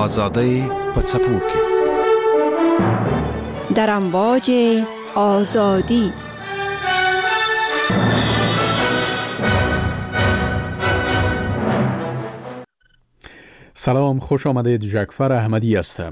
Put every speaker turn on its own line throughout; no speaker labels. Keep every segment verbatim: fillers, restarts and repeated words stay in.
آزادی پڅپوکي
در امواج آزادی.
سلام، خوش آمدید. جعفر احمدی هستم.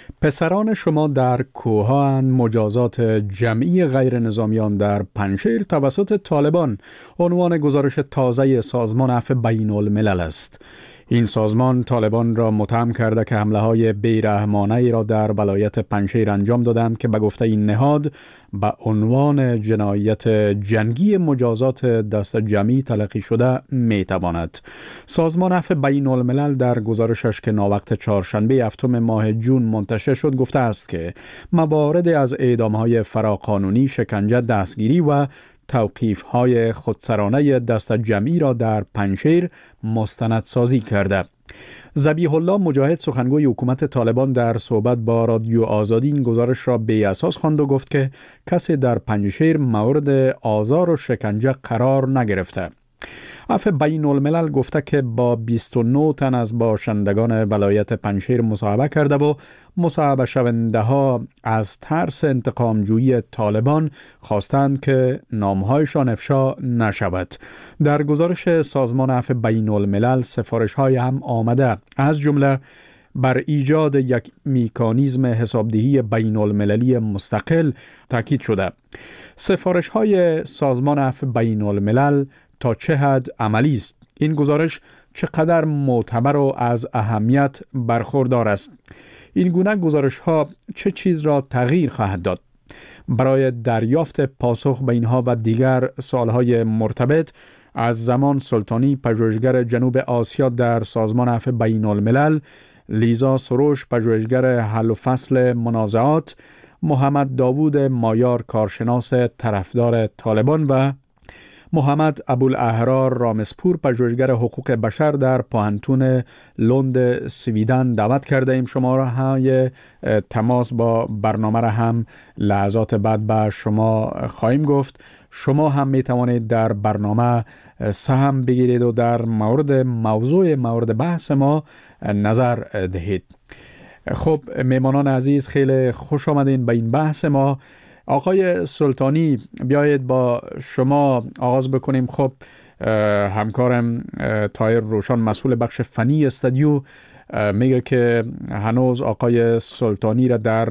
پسران شما در کوه‌اند مجازات جمعی غیر نظامیان در پنجشیر توسط طالبان عنوان گزارش تازه سازمان عفو بین الملل است. این سازمان طالبان را متهم کرده که حمله های بیرحمانه ای را در ولایت پنجشیر انجام دادند که به گفته این نهاد به عنوان جنایت جنگی مجازات دست جمعی تلقی شده می تواند. سازمان عفو بین الملل در گزارشش که ناوقت چهارشنبه هفتم ماه جون منتشر شد گفته است که موارد از اعدام‌های فراقانونی، شکنجه، دستگیری و توقیف‌های خودسرانه دست جمعی را در پنجشیر مستندسازی کرده. ذبیح الله مجاهد، سخنگوی حکومت طالبان، در صحبت با رادیو آزادی این گزارش را بی اساس خواند و گفت که کسی در پنجشیر مورد آزار و شکنجه قرار نگرفته. عفو بین الملل گفته که با بیست و نه تن از باشندگان ولایت پنجشیر مصاحبه کرده و مصاحبه شونده ها از ترس انتقام جویی طالبان خواستند که نامهایشان افشا نشود. در گزارش سازمان عفو بین الملل سفارش های هم آمده، از جمله بر ایجاد یک مکانیزم حسابدهی بین المللی مستقل تاکید شده. سفارش های سازمان عفو بین الملل تا چه حد عملی است؟ این گزارش چقدر معتبر و از اهمیت برخوردار است؟ این گونه گزارش ها چه چیز را تغییر خواهد داد؟ برای دریافت پاسخ به اینها و دیگر سوالهای مرتبط از زمان سلطانی، پژوهشگر جنوب آسیا در سازمان عفو بین الملل، لیزا سروش، پژوهشگر حل و فصل منازعات، محمد داوود مایار، کارشناس طرفدار طالبان و محمد ابوالاحرار رامسپور، پژوهشگر حقوق بشر در پوهنتون لند سویدن دعوت کرده ایم. شماره های تماس با برنامه را هم لحظات بعد به شما خواهیم گفت. شما هم می توانید در برنامه سهم بگیرید و در مورد موضوع مورد بحث ما نظر دهید. خب میمانان عزیز، خیلی خوش آمدین به این بحث ما. آقای سلطانی، بیایید با شما آغاز بکنیم. خب همکارم طاهر روشن، مسئول بخش فنی استودیو، میگه که هنوز آقای سلطانی را در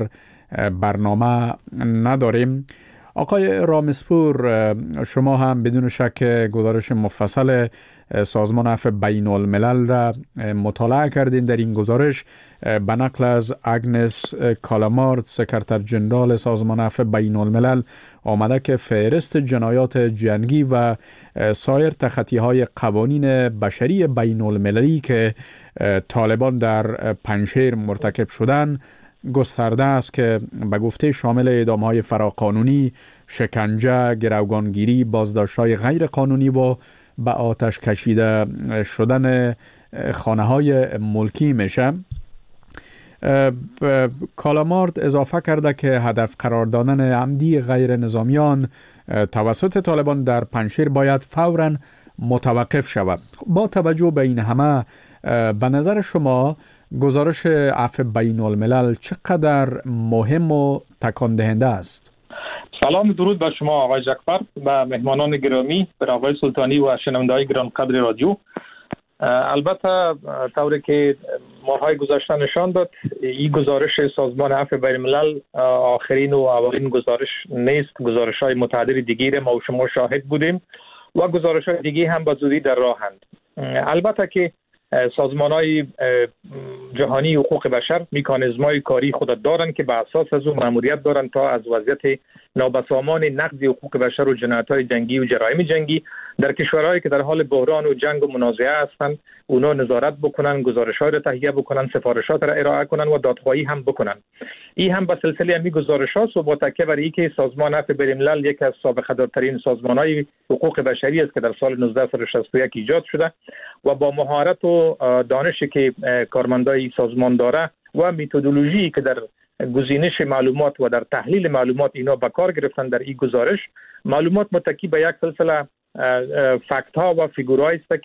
برنامه نداریم. آقای رامسپور، شما هم بدون شک گزارش مفصل سازمان عفو بین الملل را مطالعه کردین. در این گزارش به نقل از اگنس کالامارد، سکرتر جنرال سازمان عفو بین الملل، آمده که فهرست جنایات جنگی و سایر تخطی‌های قوانین بشری بین المللی که طالبان در پنجشیر مرتکب شدن گسترده است که به گفته شامل اعدام‌های فراقانونی، شکنجه، گروگانگیری، بازداشت‌های غیر قانونی و به آتش کشیده شدن خانه‌های ملکی میشه. کالامارد اضافه کرده که هدف قرار دادن عمدی غیر نظامیان توسط طالبان در پنجشیر باید فوراً متوقف شود. با توجه به این همه، به نظر شما گزارش عفو بین الملل چقدر مهم و تکان دهنده است؟
سلام، درود بر شما آقای جعفر و مهمانان گرامی، بر آقای سلطانی و شنونده‌های گرانقدر رادیو. البته طوری که ماهای گذشته نشان داد، این گزارش سازمان عفو بین الملل آخرین و اولین گزارش نیست. گزارش‌های متعدد دیگه ما و شما شاهد بودیم و گزارش‌های دیگه هم به زودی در راهند. البته که سازمان‌های جهانی حقوق بشر مکانیزم‌های کاری خود دارند که به اساس از اون مأموریت دارند تا از وضعیت نابسامان نقض حقوق بشر و جنایت‌های جنگی و جرایم جنگی در کشورهایی که در حال بحران و جنگ و منازعه هستند اونا نظارت بکنن، گزارش‌ها را تهیه بکنن، سفارشات را ارائه کنن و دادخواهی هم بکنن. این هم به سلسله همین گزارش‌هاست و با تکیه بر اینکه سازمان عفو بین الملل یک از سابقه دارترین سازمان‌های حقوق بشری است که در سال نوزده شصت و یک ایجاد شده و با مهارت و دانشی که کارمندای سازمان داره و متدولوژی که در گزینش معلومات و در تحلیل معلومات اینا به کار گرفتن در این گزارش، معلومات متکی به یک سلسله فکت ها و فیگورایی است که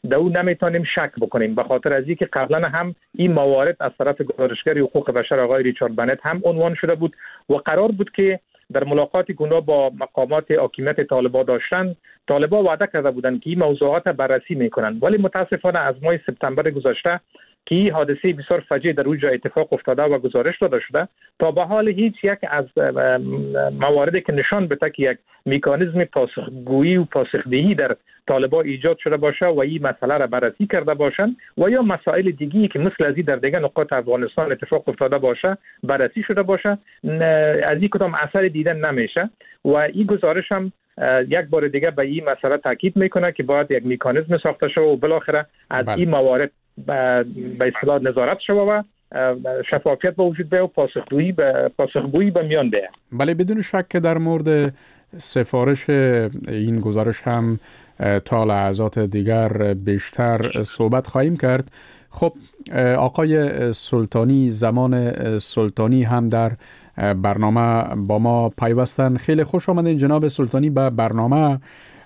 در او نمیتونیم شک بکنیم، به خاطر از اینکه قبلا هم این موارد از طرف گزارشگر حقوق بشر آقای ریچارد بنت هم عنوان شده بود و قرار بود که در ملاقاتی که اونا با مقامات حاکمیت طالبان داشتن، طالبان وعده کرده بودند که این موضوعات بررسی میکنن، ولی متاسفانه از ماه سپتامبر گذشته که این حادثه بسیار فجیع در اونجا اتفاق افتاده و گزارش داده شده، تا به حال هیچ یک از مواردی که نشان بده که یک مکانیزم پاسخگویی و پاسخدهی در طالبان ایجاد شده باشه و این مسئله را بررسی کرده باشند و یا مسائل دیگه‌ای که مثل از این در دیگر نقاط افغانستان اتفاق افتاده باشه بررسی شده باشه، از این کدام اثر دیدن نمیشه و این گزارش هم یک بار دیگه به این مسئله تاکید میکنه که باید یک مکانیزم ساخته شود و بالاخره از این موارد به اصطلاح نظارت شود و شفافیت به وجود بیاید و پاسخگویی به پاسخگویی به میان بیاید.
بله، بدون شک که در مورد سفارش این گزارش هم تا لحظات دیگر بیشتر صحبت خواهیم کرد. خب آقای سلطانی، زمان سلطانی هم در برنامه با ما پیوستن. خیلی خوش آمدین جناب سلطانی به برنامه.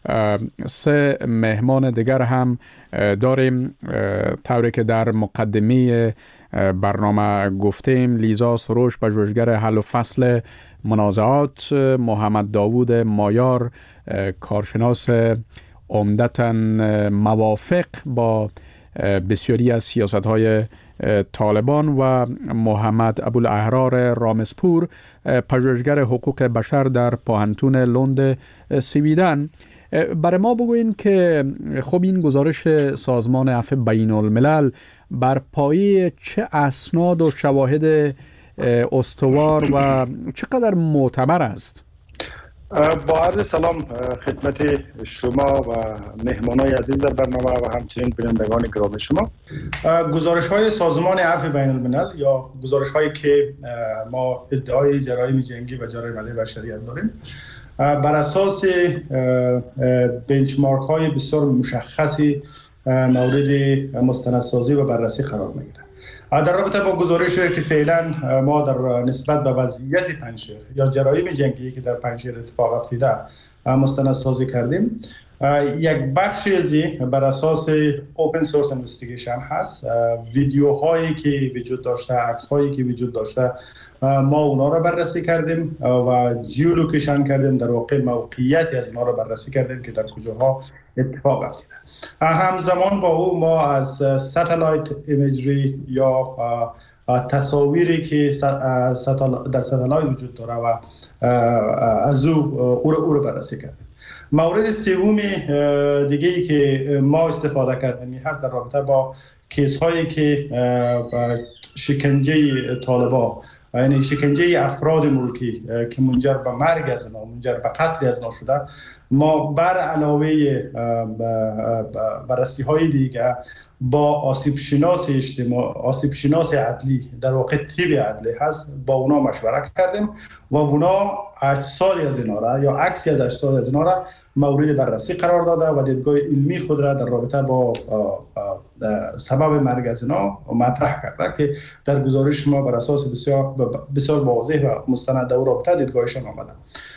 سه مهمان دیگر هم داریم، طوری که در مقدمه برنامه گفتیم. لیزا سروش، پژوهشگر حل و فصل منازعات، محمد داوود مایار، کارشناس عمدتاً موافق با بسیاری از سیاست‌های طالبان، و محمد ابوالاحرار رامسپور، پژوهشگر حقوق بشر در پوهنتون لند سویدن. برای ما بگوین که خب این گزارش سازمان عفو بین الملل بر پایه چه اسناد و شواهد استوار و چقدر معتبر است؟
با عرض سلام خدمت شما و مهمانای عزیز در برنامه و همچنین بینندگان گرامی شما. گزارش های سازمان عفو بین الملل یا گزارش هایی که ما ادعای جرایم جنگی و جرایم علیه بشریت داریم بر اساس بنچمارک های بسیار مشخصی مورد مستندسازی و بررسی قرار میگیره. در رابطه با گزارشی که فعلا ما در نسبت به وضعیت پنجشیر یا جرایم جنگی که در پنجشیر اتفاق افتاده مستندسازی کردیم، یک بخشی از بر اساس اوپن سورس اینوستیگیشن هست. ویدیوهایی که وجود داشته، عکس‌هایی که وجود داشته، ما اونا را بررسی کردیم و جیولوکیشن کردیم، در واقع موقعیتی از اونا را بررسی کردیم که در کجاها اتفاق افتاده. همزمان با او ما از ساتلایت ایمیجری یا تصاویری که در ساتلایت وجود داره و از او او را بررسی کردیم. مورد سوم دیگه ای که ما استفاده کردیم هست در رابطه با کیس هایی که شکنجه طالبان، یعنی شکنجه افراد ملکی که منجر به مرگ از اونا، منجر به قتل از اونا شده. ما بر علاوه بررسی های دیگه با آسیب شناس اجتماع، آسیب شناس عدلی، در واقع تیب عدلی هست، با اونا مشورت کردیم و اونا اجسادی از اینا را یا عکسی از اجساد از اینا را مورد بررسی قرار داده و دیدگاه علمی خود را در رابطه با سبب مرگ از اینا مطرح کرده که در گزارش ما بر اساس بسیار بسیار واضح و مستند او رابطه دیدگاهشان آمده.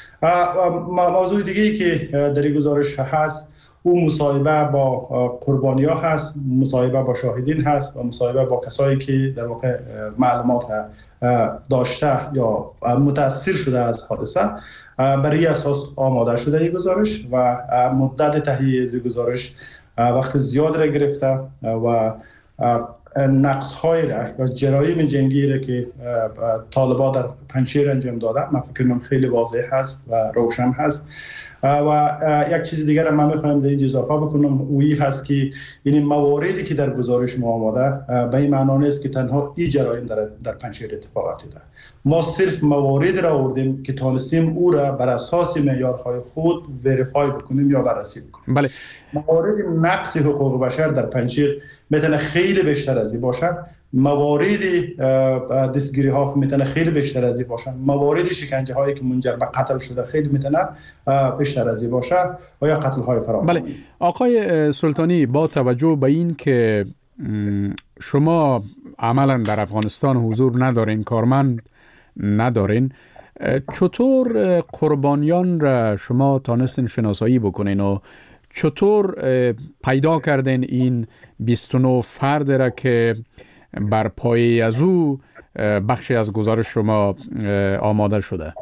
موضوع دیگه ای که در این گزارش هست او مصاحبه با قربانی ها هست، مصاحبه با شاهدین هست و مصاحبه با کسایی که در واقع معلومات داشته یا متاثر شده از حادثه. برای اساس آماده شده این گزارش و مدت تهیه از گزارش وقت زیاد را گرفته و نقص های را یا جرایم جنگی را که طالبان در پنجشیر انجام داده من فکر کنم خیلی واضح هست و روشن هست. و یک چیز دیگر هم من میخوایم در این اضافه بکنم، اویی هست که این مواردی که در گزارش ما آماده به این معنا نیست که تنها این جرایم در در پنجشیر اتفاق افتاده. ما صرف موارد را آوردیم که تانستیم او را بر اساس معیارهای خود وریفای بکنیم یا بررسی بکنیم.
بله.
موارد نقض حقوق بشر در پنجشیر میتونه خیلی بیشتر از این باشه. موارد دستگیری ها میتونه خیلی بیشتر از این باشه. موارد شکنجه هایی که منجر به قتل شده خیلی میتونه بیشتر از این باشه و یا قتل های فراوان.
بله آقای سلطانی، با توجه به این که شما عملا در افغانستان حضور ندارین، کارمند ندارین، چطور قربانیان را شما تانستین شناسایی بکنین و چطور پیدا کردین این بیست و نه فرد را که بر پایه از او بخشی از گزارش شما آماده شده؟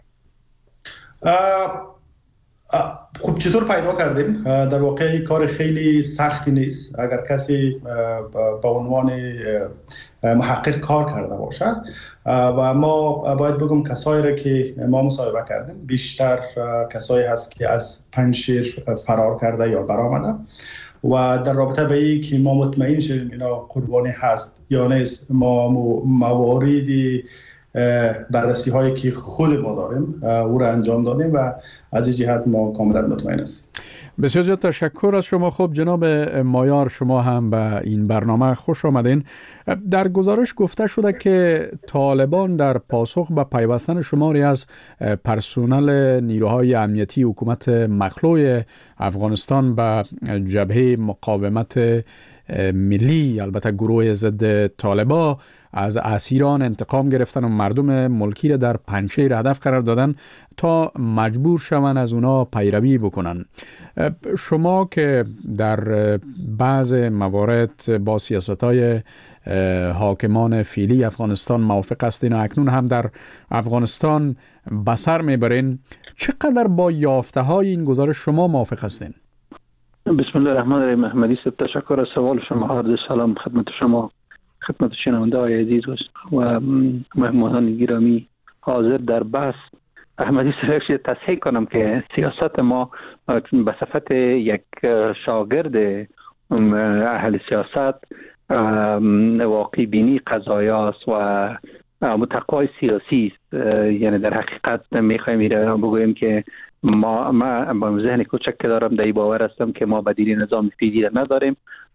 خب چطور پیدا کردیم؟ در واقع کار خیلی سختی نیست اگر کسی با عنوان محقق کار کرده باشد و ما باید بگم کسایی را که ما مصاحبه کردیم بیشتر کسایی هست که از پنجشیر فرار کرده یا برآمده و در رابطه به این که ما مطمئن شدیم اینا قربانی هست یا نیست ما مواردی بررسی هایی که خود ما داریم او را انجام دادیم و از این جهت ما کاملا مطمئن هستیم.
بسیار زیاد تشکر از شما. خب جناب مایار، شما هم به این برنامه خوش آمدین. در گزارش گفته شده که طالبان در پاسخ به پیوستن شماری از پرسنل نیروهای امنیتی حکومت مخلوع افغانستان به جبهه مقاومت ملی، البته گروه ضد طالبان، از اسیران انتقام گرفتن و مردم ملکی را در پنجشیر هدف قرار دادن تا مجبور شوند از اونا پیروی بکنن. شما که در بعض موارد با سیاست‌های حاکمان فعلی افغانستان موافق هستین و اکنون هم در افغانستان به سر میبرین، چقدر با یافته های این گزارش شما موافق هستین؟
بسم الله الرحمن الرحیم. احمدی صاحب، تشکر از سوال شما. عرض سلام خدمت شما، خدمت شنونده های عزیز و مهمانان گرامی حاضر در بحث. احمدی صاحب، تصحیح کنم که سیاست ما به صفت یک شاگرد اهل سیاست واقعی بینی قضایا است و متقای سیاسی است. یعنی در حقیقت میخوایم ایره بگوییم که ما ما با ذهن کوچک دارم در باور هستم که ما بدیل نظام فعلی نداریم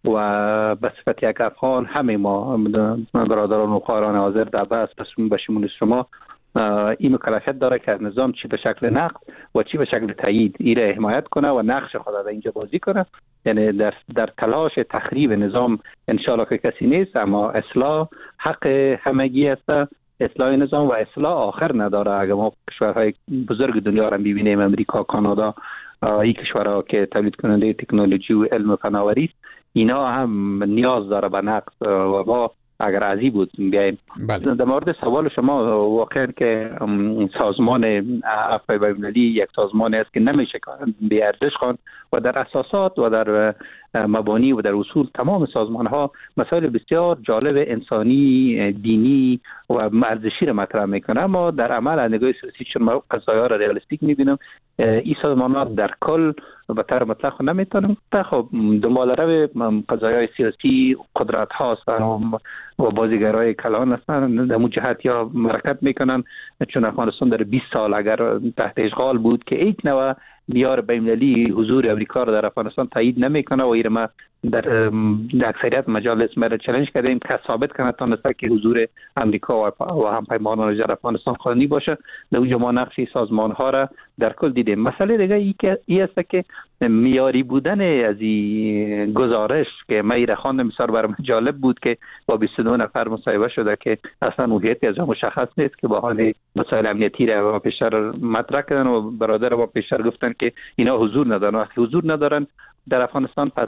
و به صفت یک افغان همه ما برادران و خواهران حاضر در بحث به شمول شما این مکلفیت داره که نظام چی به شکل نقد و چی به شکل تایید ایره حمایت کنه و نقش خود در اینجا بازی کنه. یعنی در در تلاش تخریب نظام انشالله که کسی نیست، اما اصلاح حق همگی است. اصلاح نظام و اصلاح آخر نداره. اگر ما کشورهای بزرگ دنیا را ببینیم، امریکا، کانادا، این کشورها که تولید کننده تکنولوژی و علم و فناوری است، اینا هم نیاز داره به نقد و ما اگر ازی بود بیایم.
بله.
در مورد سوال شما، واقعا که سازمان عفو بین‌المللی یک سازمان است که نمیشه بی ارزش خواند و در اساسات و در مبانی و در اصول تمام سازمان ها مسائل بسیار جالب انسانی، دینی و ارزشی را مطرح میکنه، اما در عمل از نگاه سیاسی چون ما قضایا را ریالیستیک میبینم، این سازمان ها در کل به طور مطلق نمیتونم خب دنبال رو قضایای سیاسی قدرت هاست و بازیگرای کلان هستند. در جهت یا مرکب میکنن چون افغانستان در بیست سال اگر تحت اشغال بود که یک نوع میار بین‌المللی حضور امریکا را در افغانستان تایید نمیکنه و این ما در اکثریت مجالس ما چالش کردیم که ثابت کنه تونسته که حضور امریکا و هم پیمانان در افغانستان قانونی باشه. در اونجا ما نقش سازمان ها را در کل دیدیم. مسئله دیگه ای که ای است که میاری بودن از این گزارش که من را خواندم بسیار برام جالب بود که با بیست و دو نفر مصاحبه شده که اصلا هویت از مشخص نیست که با حال مسائل امنیتی را پیشتر مطرح کردن و برادر ما پیشتر گفتن که اینا حضور ندارن. وقتی حضور ندارن در افغانستان پس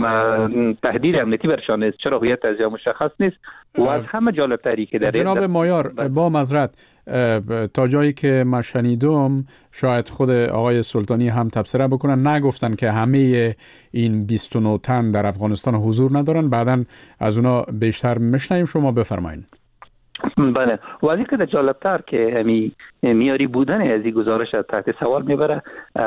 تهدید امنیتی برشان است. چرا هویت از مشخص نیست؟ و از همه جالب تری که در
جناب مایار با معذرت تا جایی که من شنیدم شاید خود آقای سلطانی هم تبصره بکنن، نگفتن که همه این بیست و نه تن در افغانستان حضور ندارن. بعداً از اونا بیشتر میشنویم. شما بفرمایید.
بله، و از اینکه جالبتر که همی میاری بودن از این گزارش تحت سوال میبره،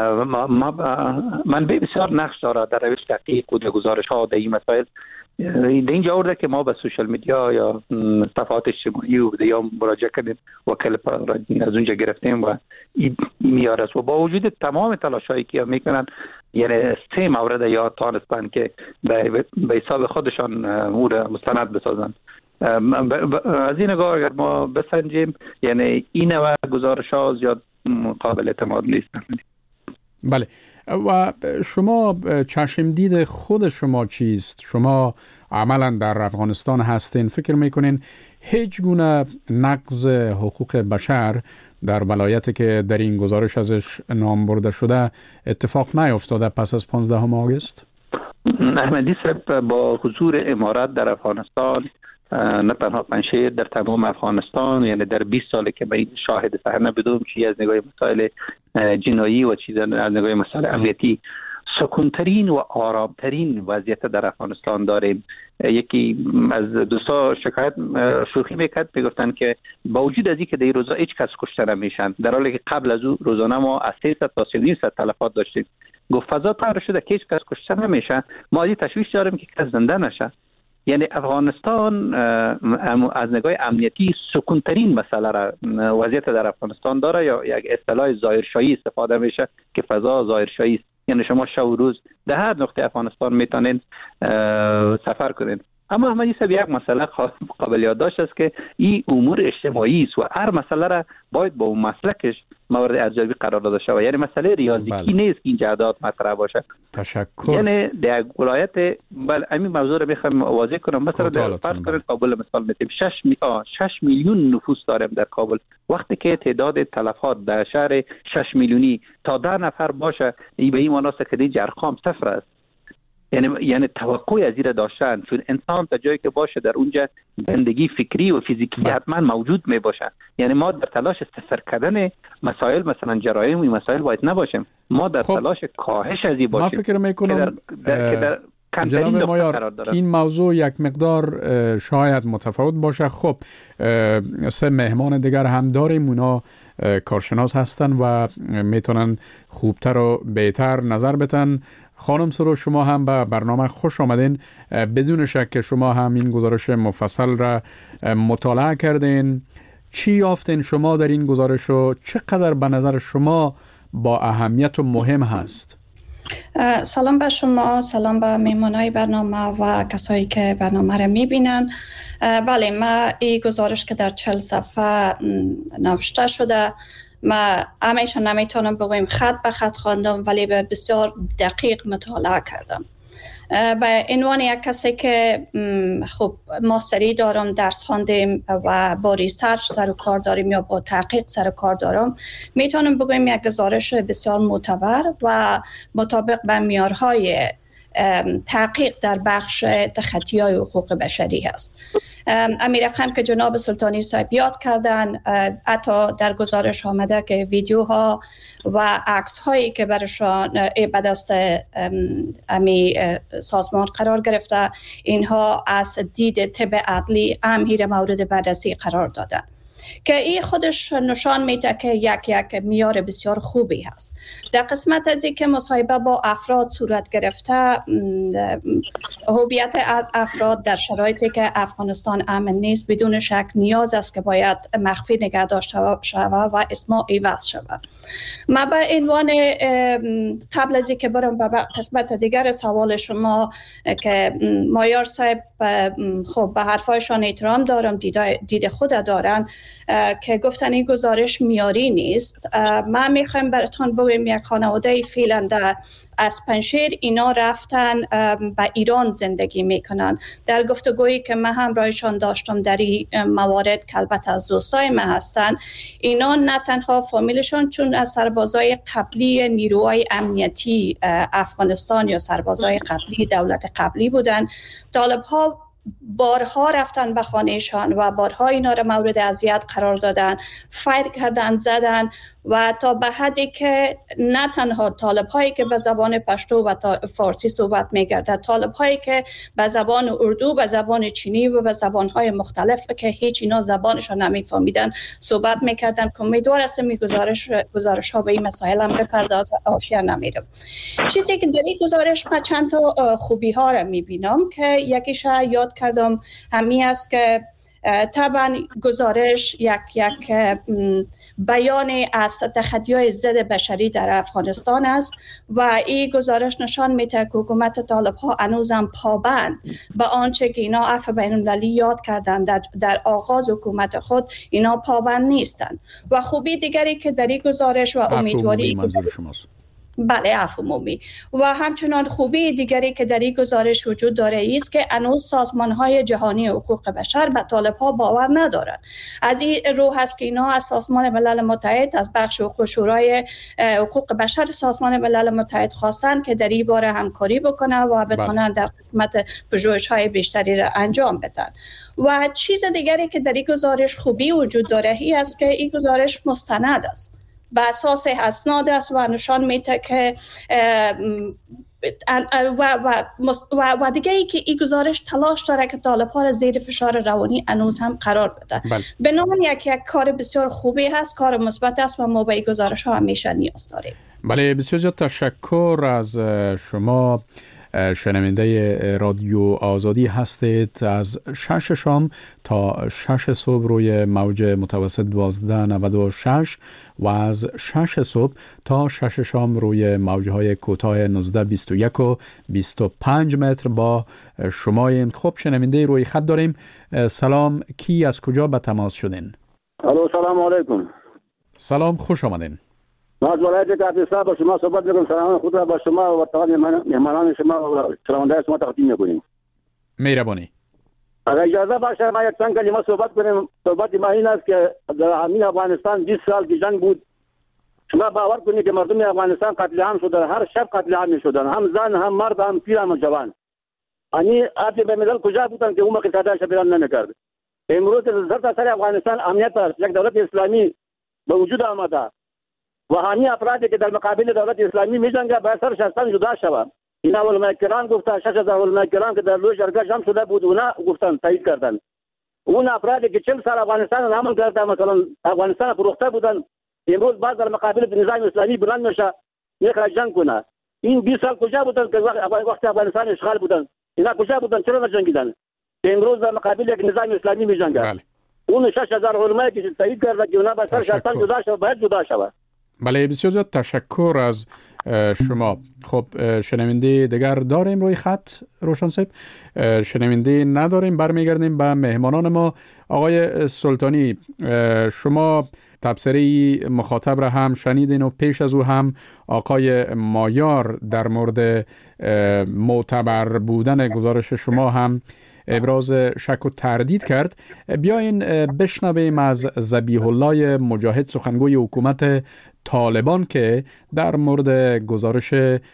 من به بسیار نقش داره در روش تحقیق و گزارش ها در این مسائل. در اینجا آورده که ما به سوشال میدیا یا صفحات اجتماعی و یا مراجعه کردیم و کلیپ از اونجا گرفتیم و این میاره است و با وجود تمام تلاشایی که میکنن، یعنی سه مورد یا تانستن که به حساب خودشان او را مستند بسازن. از این نگاه اگر ما بسنجیم، یعنی این نوع گزارش ها زیاد قابل اعتماد نیست.
بله، و شما چشم دید خود شما چیست؟ شما عملا در افغانستان هستین، فکر میکنین هیچ گونه نقض حقوق بشر در ولایتی که در این گزارش ازش نام برده شده اتفاق نیفتاده پس از پانزدهم آگوست؟
احمدی صاحب، با حضور امارات در افغانستان، نه تنها پنجشیر، در تمام افغانستان، یعنی در بیست ساله که من شاهد صحنه بودم، چی از نگاه مسائل جنایی و چیز از نگاه مسائل امنیتی سکونترین و آرامترین وضعیت در افغانستان داریم. یکی از دوستا شکایت شوخی میکرد، میگفتن که با وجود از اینکه در این روزا هیچ کس کشته نمیشن، در حالی که قبل از او روزانه ما از سیصد تا سه و نیم صد تلفات داشتیم. گفت فضا طور شده که هیچ کس کشته نمیشه، ما این تشویش داریم که کس زنده نشه. یعنی افغانستان از نگاه امنیتی سکونترین مسئله را وضعیت در افغانستان داره، یا یک اصطلاح ظاهرشاهی استفاده میشه که فضا ظاهرشاهی است. یعنی شما شب و روز در هر نقطه افغانستان میتونین سفر کنین. اما احمدی صاحب، یک مسئله قابل یادداشت است که این امور اجتماعی است و هر مسئله را باید با اون مسلکش مورد ارزیابی قرار داده شود. یعنی مسئله ریاضیکی بله. نیست که این جهادات مطرح باشه.
تشکر.
یعنی در ولایت بله همین موضوع رو میخوام واضح کنم. مثلا در فرض کنید کابل مثال میتیم شش می... شش میلیون نفوس داریم در کابل. وقتی که تعداد تلفات در شهر شش میلیونی تا ده نفر باشه، این به این معنی است که دیگه ارقام صفر است. یعنی یعنی توقع از این داشتن، چون انسان تا جایی که باشه در اونجا زندگی فکری و فیزیکی حتما موجود می باشه. یعنی ما در تلاش صفر کردن مسائل مثلا جرایم و مسائل باید نباشیم، ما در خب. تلاش کاهش از این باشیم.
ما فکر میکنم جناب مایار این موضوع یک مقدار شاید متفاوت باشه. خب سه مهمان دیگر هم داریم، اونا کارشناس هستن و میتونن خوبتر و بهتر نظر بدن. خانم سرو، شما هم به برنامه خوش آمدین. بدون شک که شما هم این گزارش مفصل را مطالعه کردین. چی یافتین شما در این گزارش و چقدر به نظر شما با اهمیت و مهم هست؟
سلام به شما، سلام به میمانای برنامه و کسایی که برنامه را میبینن. بله، ما این گزارش که در چهل صفحه نوشته شده، ما همیشه نمیتونم بگویم خط به خط خواندم، ولی به بسیار دقیق مطالعه کردم. به عنوان یک کسی که خب ماستری دارم، درس خواندیم و با ریسرچ سر و کار داریم یا با تحقیق سر و کار دارم، میتونم بگویم یک گزارش بسیار معتبر و مطابق به معیارهای تحقیق در بخش تخطی‌های حقوق بشری هست. امیر رقم که جناب سلطانی صاحب یاد کردن، حتی در گزارش آمده که ویدیوها و عکس هایی که برشان به دست امی سازمان قرار گرفته، اینها از دید طب عدلی امیر مورد بررسی قرار دادن که این خودش نشان میده که یک یک معیار بسیار خوبی هست. در قسمت از این که مصاحبه با افراد صورت گرفته، هویت افراد در شرایطی که افغانستان امن نیست بدون شک نیاز است که باید مخفی نگه داشته شود و اسماء عوض شود. ما به عنوان قبل از اینکه برم به قسمت دیگر سوال شما که مایار صاحب خب به حرفایشان احترام دارم، دید خود دارن که گفتن این گزارش میاری نیست. من میخوایم براتون بگویم یک خانواده فعلا از پنجشیر اینا رفتن به ایران زندگی میکنن. در گفتگویی که من هم رایشان داشتم در این موارد که البته از دوستای من هستن، اینا نه تنها فامیلشان چون از سربازای قبلی نیروهای امنیتی افغانستان یا سربازای قبلی دولت قبلی بودن، طالب ها بارها رفتن به خانهشان و بارها اینا را مورد اذیت قرار دادن، فایر کردن، زدن و تا به حدی که نه تنها طالب هایی که به زبان پشتو و فارسی صحبت می‌کردند، طالب هایی که به زبان اردو، به زبان چینی و به زبان های مختلف که هیچ اینا زبانشان نمی‌فهمیدن صحبت می‌کردند. که امیدوار هستم این گزارش گزارش ها به این مسائل هم بپردازه، آشیا نمیره. چیزی که در این گزارش من چند تا خوبی ها را می‌بینم که یکیش یاد کردم همین است که طبعا گزارش یک یک بیان از تخطی‌های ضد بشری در افغانستان است و این گزارش نشان میده که حکومت طالب ها هنوزم پابند به آنچه که اینا عفو بین المللی یاد کردن در, در آغاز حکومت خود، اینا پابند نیستن. و خوبی دیگری که در این گزارش و امیدواری بله عفو عمومی. و همچنان خوبی دیگری که در این گزارش وجود داره است که هنوز سازمان‌های جهانی حقوق بشر به طالب‌ها باور ندارند. از این رو هست که اینا از سازمان ملل متحد، از بخش حقوق شورای حقوق بشر سازمان ملل متحد خواستن که در این باره همکاری بکنه و بتونن در قسمت پژوهش‌های بیشتری را انجام بدن. و چیز دیگری که در این گزارش خوبی وجود داره این است که این گزارش مستند است، به اساس اسناد است و نشان میده که و و و, و دیگه ای که این گزارش تلاش داره که طالب‌ها را زیر فشار روانی هنوز هم قرار بده. بنابراین یک یک کار بسیار خوبی هست، کار مثبت است و ما به این گزارش ها همیشه نیاز داریم.
بله، بسیار زیاد تشکر از شما. شنونده رادیو آزادی هستید. از شش شام تا شش صبح روی موج متوسط دوازده نود و شش و از شش صبح تا شش شام روی موجهای کوتاه نوزده بیست و یک و بیست و پنج متر با شماییم. خب شنونده روی خط داریم. سلام، کی از کجا به تماس شدین؟
الو، سلام علیکم.
سلام، خوش آمدین.
ما از ولایت کاپیسا با شما صحبت می‌کنم. سلام خود را با شما و تمام مهمانان شما و شنوندگان شما تقدیم می‌کنیم.
مهربانی.
اگر اجازه باشه ما یک چند کلمه صحبت کنیم. صحبت ما این است که در همین افغانستان بیست سال که جنگ بود، شما باور کنید که مردم افغانستان قتل عام شدن، هر شب قتل عام می‌شدن، هم زن هم مرد هم پیر هم جوان. یعنی آتی به ملل کجا بودن که اون موقع تعدادش بیان نمی‌کرد. امروز در سر افغانستان امنیت است، یک دولت اسلامی به وجود آمده و همین افرادی که در مقابل دولت اسلامی می‌جنگند باید سرش از تن جدا شود. این علماء کرام گفتن، شش هزار علماء کرام که در لوی جرگه جمع شده بود اونا گفتن، تایید کردن. اون افرادی که چهل سال افغانستان نامن کردن، مثلا افغانستان فروخته بودن، امروز باز در مقابل نظام اسلامی بلند میشه میخواد جنگ کنه. این بیست سال کجا بودن که وقتی افغانستان اشغال بودن؟ اینا کجا بودن؟ چرا نجنگیدن؟ امروز در مقابل یک نظام اسلامی می‌جنگند. اون شش هزار علماء که تایید کردن که اونا باید سرش از تن جدا شود، باید جدا شود.
بله، بسیار زیاد تشکر از شما. خب شنونده دیگر داریم روی خط روشن صاحب؟ شنونده نداریم، برمیگردیم به مهمانان ما. آقای سلطانی، شما تبصره مخاطب را هم شنیدین و پیش از او هم آقای مایار در مورد معتبر بودن گزارش شما هم ابراز شک و تردید کرد. بیاین بشنویم از ذبیح الله مجاهد، سخنگوی حکومت طالبان، که در مورد گزارش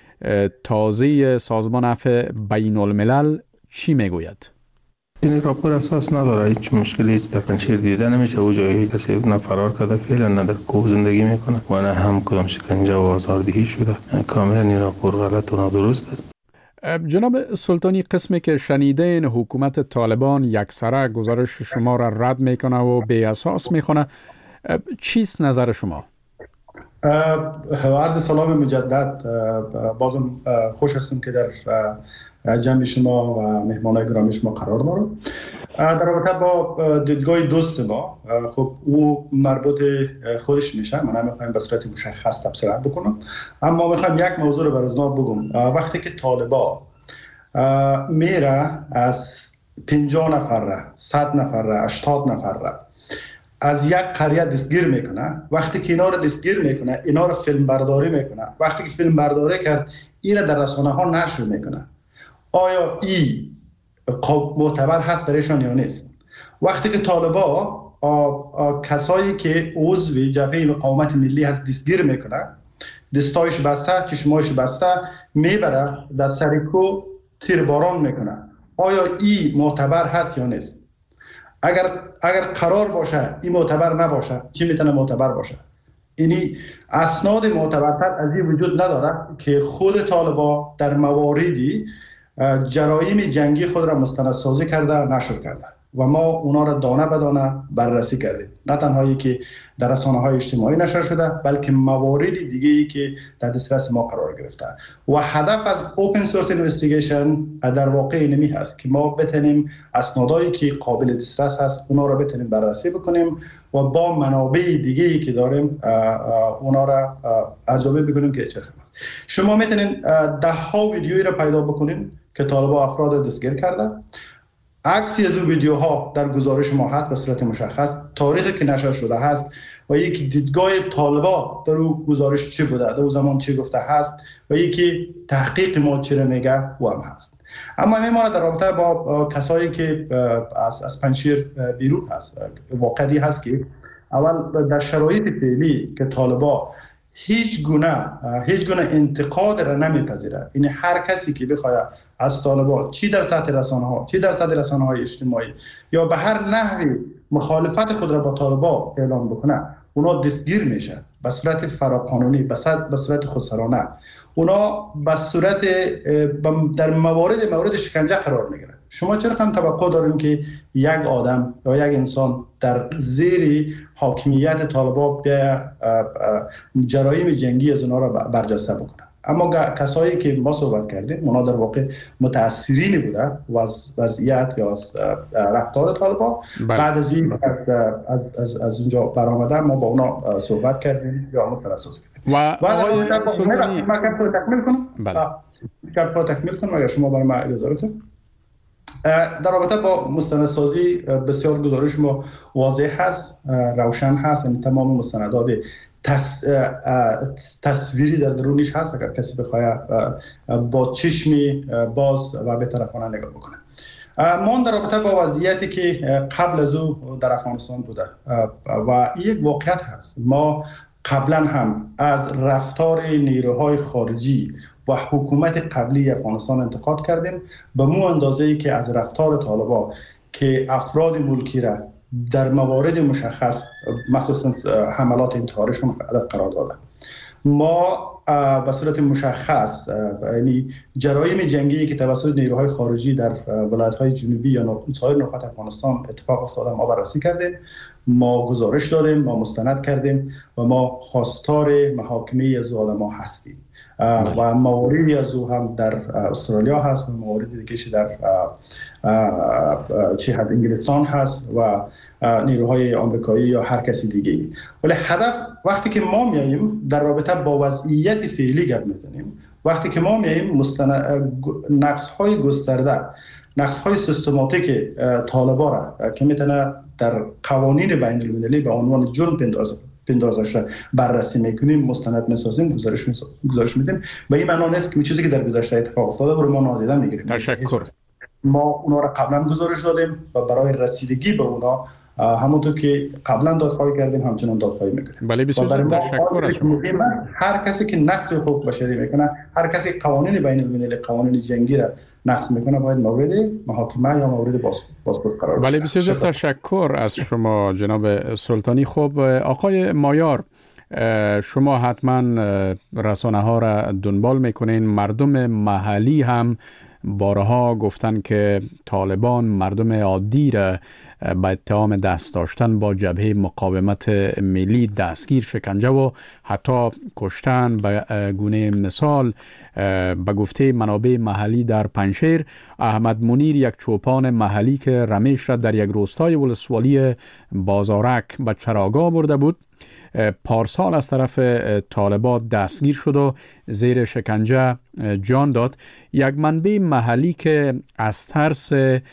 تازه سازمان عفو بین الملل چی میگوید.
این راپور اساس نداره، هیچ مشکلی هیچ در پنجشیر دیده نمیشه و جایی کسی نه فرار کرده، فعلا نه در کوه زندگی میکنه و نه هم کدام شکنجه و آزاردهی شده. کاملا این راپور غلط و نادرست است.
جناب سلطانی، قسمی که شنیدین حکومت طالبان یکسره گزارش شما را رد میکنه و بی اساس میخونه، چیست نظر شما؟
عرض سلام مجدد. بازم خوش هستم که در جمع شما و مهمانای گرامی شما قرار دارم. در رابطه با دیدگاه دوست ما، خب او مربوط خودش میشه، من نمیخوایم به صورت مشخص تبصره بکنم، اما میخوایم یک موضوع رو برازناب بگم. وقتی که طالبا میره از پنجاه نفر، صد نفر، هشتاد نفر از یک قریه دستگیر میکنه، وقتی که اینا رو دستگیر میکنه اینا رو فیلم برداری میکنه، وقتی که فیلم برداری کرد این رو در رسانه ها نشر میکنه، آیا این معتبر هست برایشان یا نیست؟ وقتی که طالبا کسایی که عضو جبهه مقاومت ملی هست دستگیر میکنه، دستایش بسته، چشمایش بسته، میبره در سرکو تیرباران میکنه، آیا این معتبر هست یا نیست؟ اگر اگر قرار باشه این معتبر نباشه، چی میتونه معتبر باشه؟ اینی اسناد معتبرتر از این وجود نداره که خود طالبا در مواردی جرایم جنگی خود را مستندسازی کرده، نشر کرده و ما اونا را دانه به دانه بررسی کردیم. نه تنهایی که در رسانه‌های اجتماعی نشر شده، بلکه موارد دیگه‌ای که در دسترس ما قرار گرفته. و هدف از اوپن سورس اینوستیگیشن در واقع اینمی هست که ما بتونیم اسنادایی که قابل دسترس هست اونا را بتونیم بررسی بکنیم و با منابع دیگه‌ای که داریم اونا را ارزیابی بکنیم که چه هست. شما میتونین ده ها ویدیویی را پیدا بکنین که طالبا افراد را دستگیر کرده. عکسی از اون ویدیوها در گزارش ما هست به صورت مشخص، تاریخی که نشر شده هست و یکی دیدگاه طالبا در او گزارش چی بوده، در او زمان چی گفته هست و یکی تحقیق ما چی رو میگه و هم هست. اما میمونه در رابطه با کسایی که از از پنجشیر بیرون هست، واقعی هست که اول در شرایط فعلی که طالبا هیچ گونه هیچ گونه انتقاد را نمیپذیره، یعنی هر کسی که بخواد از طالبان چی در سطح رسانه ها چی در سطح رسانه های اجتماعی یا به هر نحوی مخالفت خود را با طالبان اعلام بکنه، اونا دستگیر میشه به صورت فراقانونی، به صورت خودسرانه. اونا به صورت در موارد مورد شکنجه قرار میگیره. شما چرا هم توقع داریم که یک آدم یا یک انسان در زیر حاکمیت طالبان بیا جرایم جنگی از اونا را برجسته بکنه؟ اما کسایی که ما صحبت کردیم اونا در واقع متاثرین بوده و از وضعیت یا از رفتار طالبان. بعد از این از از از اونجا برآمده ما با اونا صحبت کردیم یا مترسوس کردیم. و آقای سلطانی ما کم تکمیل کنم. بله. کم تکمیل کنم اگر شما برای ما اجازه بدید. در رابطه با مستندسازی بسیار گزارش ما واضح هست، روشن هست، یعنی تمام مستندات تص... تصویری در درونش هست. اگر کسی بخواد با چشمی باز و به طرفانه نگاه بکنه. ما در رابطه با وضعیتی که قبل از او در افغانستان بوده و یک واقعیت هست، ما قبلا هم از رفتار نیروهای خارجی و حکومت قبلی افغانستان انتقاد کردیم، به مو اندازه‌ای که از رفتار طالبان که افراد ملکی را در موارد مشخص مخصوصا حملات انتحاریشون هدف قرار داده. ما به صورت مشخص یعنی جرایم جنگی که توسط نیروهای خارجی در ولایت‌های جنوبی یا سایر نقاط افغانستان اتفاق افتاده ما بررسی کردیم، ما گزارش دادیم، ما مستند کردیم و ما خواستار محاکمه ظالما هستیم. و مواردی از او هم در استرالیا هست و مواردی دیگه در چه حد انگلستان هست و نیروهای آمریکایی یا هر کسی دیگه. ولی هدف وقتی که ما میاییم در رابطه با وضعیت فعلی گپ میزنیم، وقتی که ما میاییم نقص های گسترده، نقص های سیستماتیک طالبان را که میتونه در قوانین بین المللی به عنوان جرم پنداشته بررسی میکنیم، مستند میسازیم، گزارش گزارش میدیم. و این معنی نیست که چیزی که در گذشته اتفاق افتاده رو ما نادیده میگیریم.
تشکر.
ما اونا را قبلا گزارش دادیم و برای رسیدگی به اونا همونطور که قبلا دادخواهی کردیم همچنان دادخواهی میکنیم.
بله بسیار تشکر از شما.
هر کسی که نقض حقوق بشری میکنه، هر کسی که قوانین بین المللی، قوانین جنگی را نقض میکنه، باید مورد محاکمه یا مورد بازپرس قرار بگیره.
بله بسیار تشکر از شما جناب سلطانی. خب آقای مایار، شما حتما رسانه ها را دنبال میکنین. مردم محلی هم بارها گفتن که طالبان مردم عادی را به اتهام دست داشتن با جبهه مقاومت ملی دستگیر، شکنجه و حتی کشتن. به گونه مثال به گفته منابع محلی در پنجشیر، احمد منیر یک چوپان محلی که رمیش را در یک روستای ولسوالی بازارک به چراگاه برده بود، پارسال از طرف طالبان دستگیر شد و زیر شکنجه جان داد. یک منبع محلی که از ترس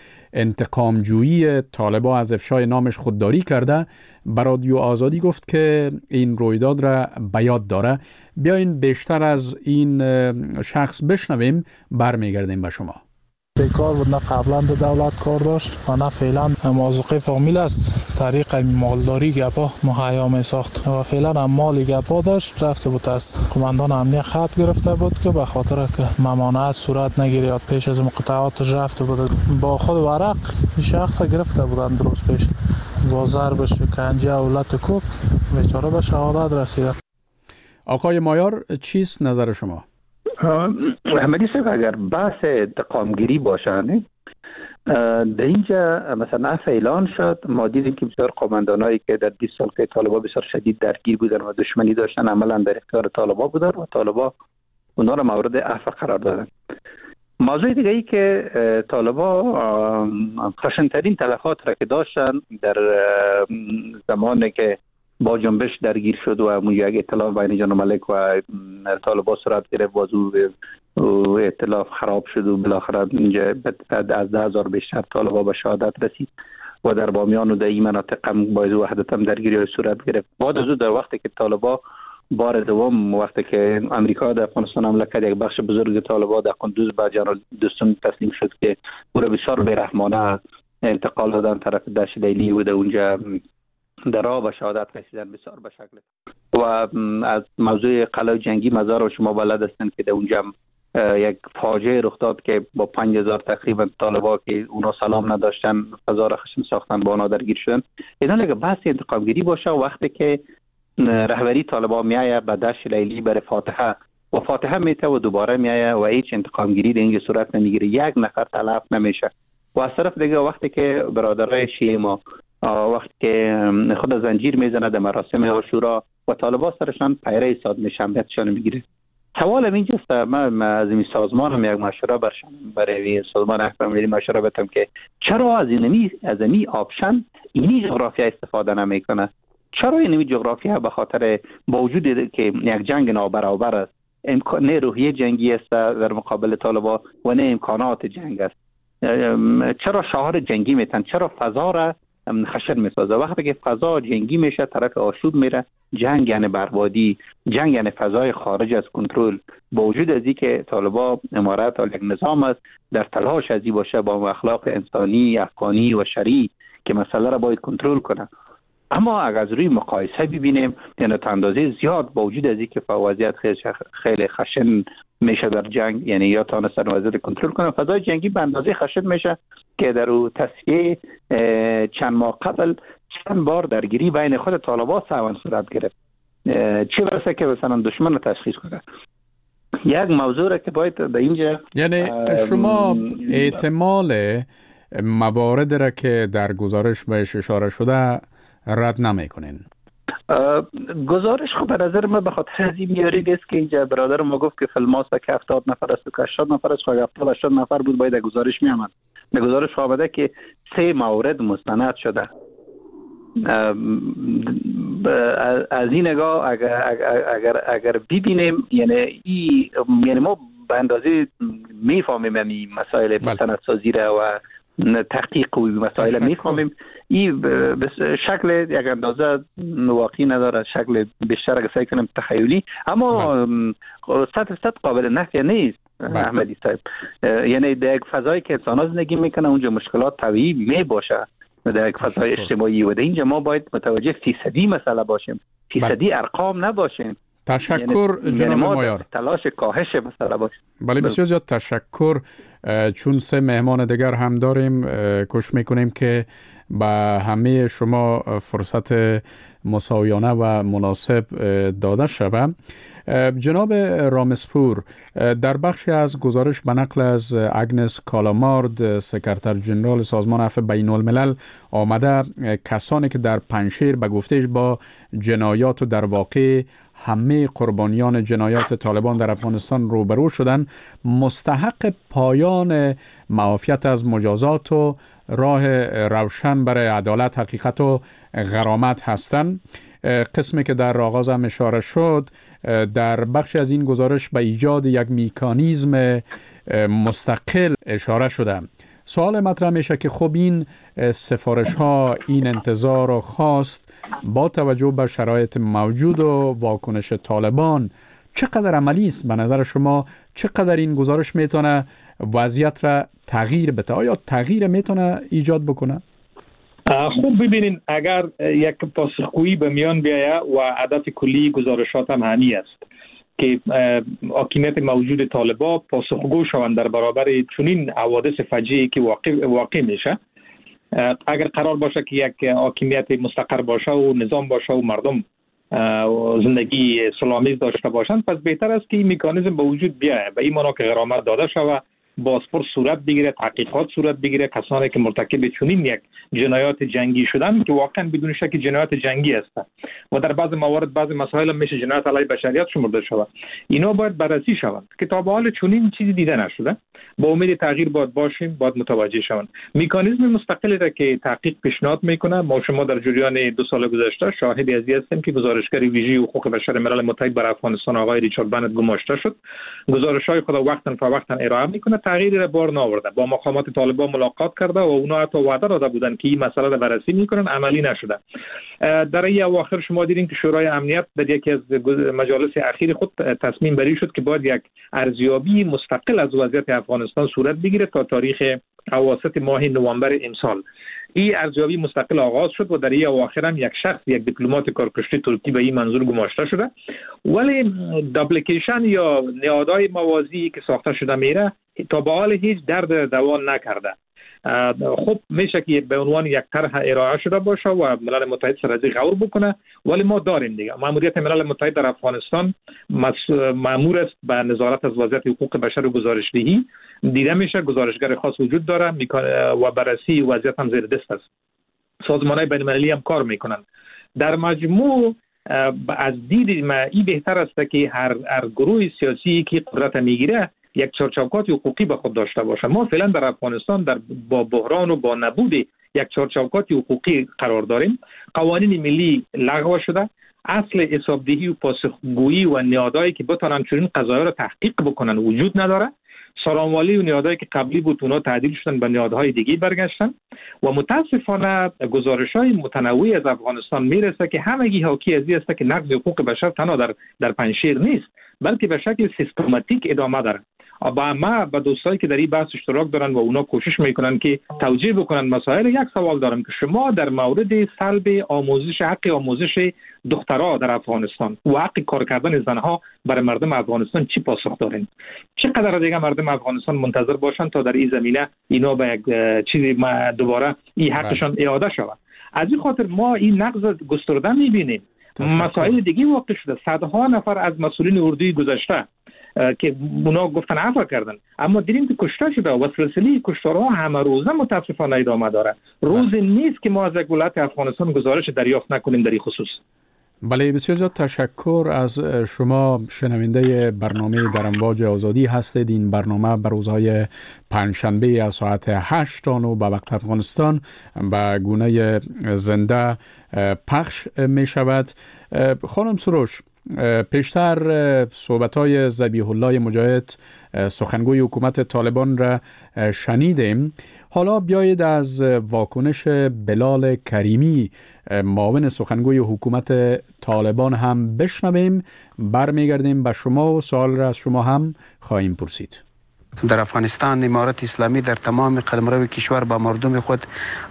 انتقام جویی طالبان از افشای نامش خودداری کرده به رادیو آزادی گفت که این رویداد را به یاد داره. بیاین بیشتر از این شخص بشنویم، برمیگردیم به شما.
بیکار بود، نه قبلا به دولت کار داشت و نه فعلا موظف فامیل است. طریق مالداری گپا مهیا می ساخت و فعلا هم مالی گپا داشت. رفته بود از قماندان امنیت خط گرفته بود که به خاطر که ممانعت صورت نگیرد پیش از مقاطعاتش رفته بود. با خود ورق شخص گرفته بودن درست پیش، با ضرب شکنجه و لط کوب بیچاره به شهادت رسید.
آقای مایار، چیست نظر شما؟
احمدی صاحب، اگر بحث انتقامگیری باشه در اینجا مثلا اعلان شد، ما دیدیم که بسیار قماندانایی که در بیست سال که طالبان بسیار شدید درگیر بودن و دشمنی داشتن عملا در اختیار طالبان بودن و طالبان اونا را مورد عفو قرار دادن. موضوع دیگه ای که طالبان خشن‌ترین تلفات را که داشتن در زمانی که با جنبش درگیر شد و اون یک ائتلاف بین جان ملک و طالبان صورت گرفت، بازو ائتلاف خراب شد و بالاخره اینجا بعد از ده هزار بیشتر طالبان به شهادت رسید. و در بامیان و در این مناطق هم باعث وحدت هم درگیری صورت گرفت. بعد از او در وقتی که طالبان بار دوم وقتی که امریکا در افغانستان حمله کرد، یک بخش بزرگ طالبان در قندوز به جنرال دوستم تسلیم شد که او را بسیار بی‌رحمانه انتقال دادن طرف دشت لیلی و در اونجا در راه به شهادت رسیدن بسیار به شکل. و از موضوع قلعه جنگی مزار شما بلد هستند که در اونجا یک فاجعه رخ داد که با پنج هزار تقریبا طالبان که اونا سلام نداشتن فضا را خشن ساختن با اونا درگیر شدن. اینا لگه بحث انتقام گیری باشه وقتی که رهبری طالبان میایه به دشت لیلی بر فاتحه و فاتحه میته و دوباره میایه و هیچ انتقام گیری در اینجا صورت نمیگیره، یک نفر تلف نمیشه. و از طرف دیگه وقتی که برادرای شیعه ما وقتی که خود زنجیر میزنه در مراسم عاشورا و طالبان سرشان پیره صاد شنبهشان میگیره. سوال اینجاست، من از این سازمان هم یک مشوره برشان برای سازمان احکام ملی مشوره بدم که چرا از اینمی از اینمی آپشن اینی جغرافیا استفاده نمیکنه؟ چرا اینمی جغرافیا به خاطر با وجود که یک جنگ نابرابر است، امکان نه روحیه جنگی است در مقابل طالبان و نه امکانات جنگ است، چرا شعار جنگی میتن؟ چرا فضا را خشن میسازه؟ وقتی که فضا جنگی میشه طرف آشوب میره، جنگ یعنی بربادی، جنگ یعنی فضای خارج از کنترل. با وجود از این که طالبان امارت یک نظام است در تلاش ازی باشه با اخلاق انسانی افغانی و شرعی که مسئله را باید کنترل کنه، اما اگر از روی مقایسه ببینیم یعنی تا اندازه زیاد با وجود از این که وضعیت خیلی خشن میشه در جنگ، یعنی یا تانستن وضعیت کنترل کنه، فضای جنگی به اندازه خشن میشه که در او تصفیه چند ماه قبل چند بار درگیری بین خود طالبان سوان صورت گرفت، چه برسه که مثلا دشمن رو تشخیص کنه. یک موضوع را که باید به اینجا
یعنی شما احتمال موارد را که در گزارش بهش اشاره شده رد نمیکنین؟
گزارش خب به نظر من به خاطر از این میاری نیست که اینجا برادر ما گفت که فیلماسته که هفتاد نفر است و که هشتاد نفر است، هفتاد هشتاد نفر بود باید گزارش میامد. به گزارش آمده که سه مورد مستند شده. از این نگاه اگر اگر اگر ببینیم یعنی ای یعنی ما به اندازه میفهمیم این مسائل مستندسازی را و تحقیق و مسائل میفهمیم، این به شکل یک اندازه واقعی نداره، شکل بیشتر اگه سعی کنیم تخیلی، اما صد صد قابل نفی نیست احمدی صاحب. یعنی در یک فضایی که انسان زندگی میکنه اونجا مشکلات طبیعی می باشه در یک فضای اجتماعی و در اینجا ما باید متوجه فیصدی مسئله باشیم، فیصدی ارقام نباشیم.
تشکر
یعنی
جناب
ما
مایار.
تلاش کاهش مسئله باشیم.
بله بسیار زیاد تشکر. چون سه مهمان دیگر هم داریم کوشش میکنیم که به همه شما فرصت مساویانه و مناسب داده شود. جناب رامسپور، در بخشی از گزارش به نقل از اگنس کالامارد سکرتر جنرال سازمان عفو بین الملل آمده کسانی که در پنجشیر به گفتهش با جنایات و در واقع همه قربانیان جنایات طالبان در افغانستان روبرو شدن مستحق پایان معافیت از مجازات و راه روشن برای عدالت، حقیقت و غرامت هستند. قسمی که در آغاز هم اشاره شد در بخش از این گزارش به ایجاد یک میکانیزم مستقل اشاره شده. سوال مطرح میشه که خب این سفارش ها، این انتظار و خواست با توجه به شرایط موجود و واکنش طالبان چقدر عملی است؟ به نظر شما چقدر این گزارش میتونه وضعیت را تغییر بده؟ آیا تغییر میتونه ایجاد بکنه؟
خوب ببینین اگر یک پاسخگویی به میان بیاید و هدف کلی گزارشات هم همین است که حاکمیت موجود طالبان پاسخگو شوند در برابر چنین حوادث فجیعی که واقع واقع میشه. اگر قرار باشه که یک حاکمیت مستقر باشه و نظام باشه و مردم زندگی سلامی داشته باشند، پس بهتر است که این مکانیزم به وجود بیاید. به این معنا که غرامت داده شود، بازپرس صورت بگیره، تحقیقات صورت بگیره، کسانی که مرتکب چنین یک جنایات جنگی شدن که واقعا بدون شک جنایات جنگی هستند و در بعض موارد بعض مسائل میشه جنایت علیه بشریت شمرده شود، اینا باید بررسی شوند که تا به حال چنین چیزی دیده نشده. با امید تغییر باید باشیم، باید متوجه شوند. مکانیزم مستقلی را که تحقیق پیشنهاد میکنه، ما شما در جریان دو سال گذشته شاهد از این هستیم که گزارشگر ویژه حقوق بشر ملل متحد بر افغانستان آقای ریچارد بنت گماشته شد. گزارش‌های خود وقتاً فوقتاً ارائه میکنه، تغییری را بار نآورده. با مقامات طالبان ملاقات کرده و اونا حتی وعده داده بودند که این مسئله را بررسی میکنن، عملی نشده. در این اواخر شما دیدین که شورای امنیت در یکی از مجالس اخیر خود تصمیم بری شد که باید یک ارزیابی مستقل از وضعیت افغانستان صورت بگیره تا تاریخ اواسط ماه نوامبر امسال. این ارزیابی مستقل آغاز شد و در این اواخر هم یک شخص، یک دیپلمات کارکشته ترکی به این منظور گماشته شده، ولی دابلیکیشن یا نهادهای موازی که ساخته شده میره تا به حال هیچ درد دوان نکرده. خب میشه که به عنوان یک طرح ارائه شده باشه و ملل متحد سر از غور بکنه، ولی ما داریم دیگه. ماموریت ملل متحد در افغانستان مأمور است به نظارت از وضعیت حقوق بشر و گزارشدهی. دیده میشه گزارشگر خاص وجود داره و بررسی وضعیت هم زیر دست است. سازمان‌های بین‌المللی هم کار میکنن. در مجموع از دید ما این بهتر است که هر هر گروه سیاسی که قدرت میگیره یک چارچوبات حقوقی به خود داشته باشه. ما فعلا در افغانستان در با بحران و با نبود یک چارچوبات حقوقی قرار داریم. قوانین ملی لغو شده. اصل حسابدهی و پاسخگویی و نهادهایی که بتونن چنین قضایا را تحقیق بکنن وجود نداره. سارانوالی و نهادهایی که قبلی بود اونا تعدیل شدن به نهادهای دیگه برگشتن و متاسفانه گزارش‌های متنوعی از افغانستان میرسه که همگی حاکی از این است که نقض حقوق بشر تنها در در پنجشیر نیست، بلکه به شکل سیستماتیک ادامه داره. با ما با دوستایی که در این بحث اشتراک دارن و اونا کوشش میکنن که توجیه بکنن مسائل، یک سوال دارم که شما در مورد سلب آموزش، حق آموزش دخترها در افغانستان و حق کار کردن زنها برای مردم افغانستان چی پاسخ دارین؟ چقدر دیگه مردم افغانستان منتظر باشن تا در این زمینه اینا به یک چیزی دوباره این حقشان اعاده شود؟ از این خاطر ما این نقض گسترده میبینیم. مسائل دیگه واقع شده. صدها نفر از مسئولین اردوی گذشته که اونا گفتن عفو کردن، اما دیدیم که کشته شده و سلسله کشتارها همه روزه متاسفانه ادامه داره. روز نیست که ما از ولایت افغانستان گزارش دریافت نکنیم در این خصوص.
بله، بسیار زیاد تشکر از شما. شنونده برنامه در امواج آزادی هستید. این برنامه بر روزهای پنجشنبه از ساعت هشت تا نه به وقت افغانستان به گونه زنده پخش می شود. خانم سروش، پیشتر صحبت‌های ذبیح الله مجاهد سخنگوی حکومت طالبان را شنیدیم. حالا بیایید از واکنش بلال کریمی معاون سخنگوی حکومت طالبان هم بشنویم. برمیگردیم به شما و سوال را از شما هم خواهیم پرسید.
در افغانستان امارت اسلامی در تمام قلمرو کشور با مردم خود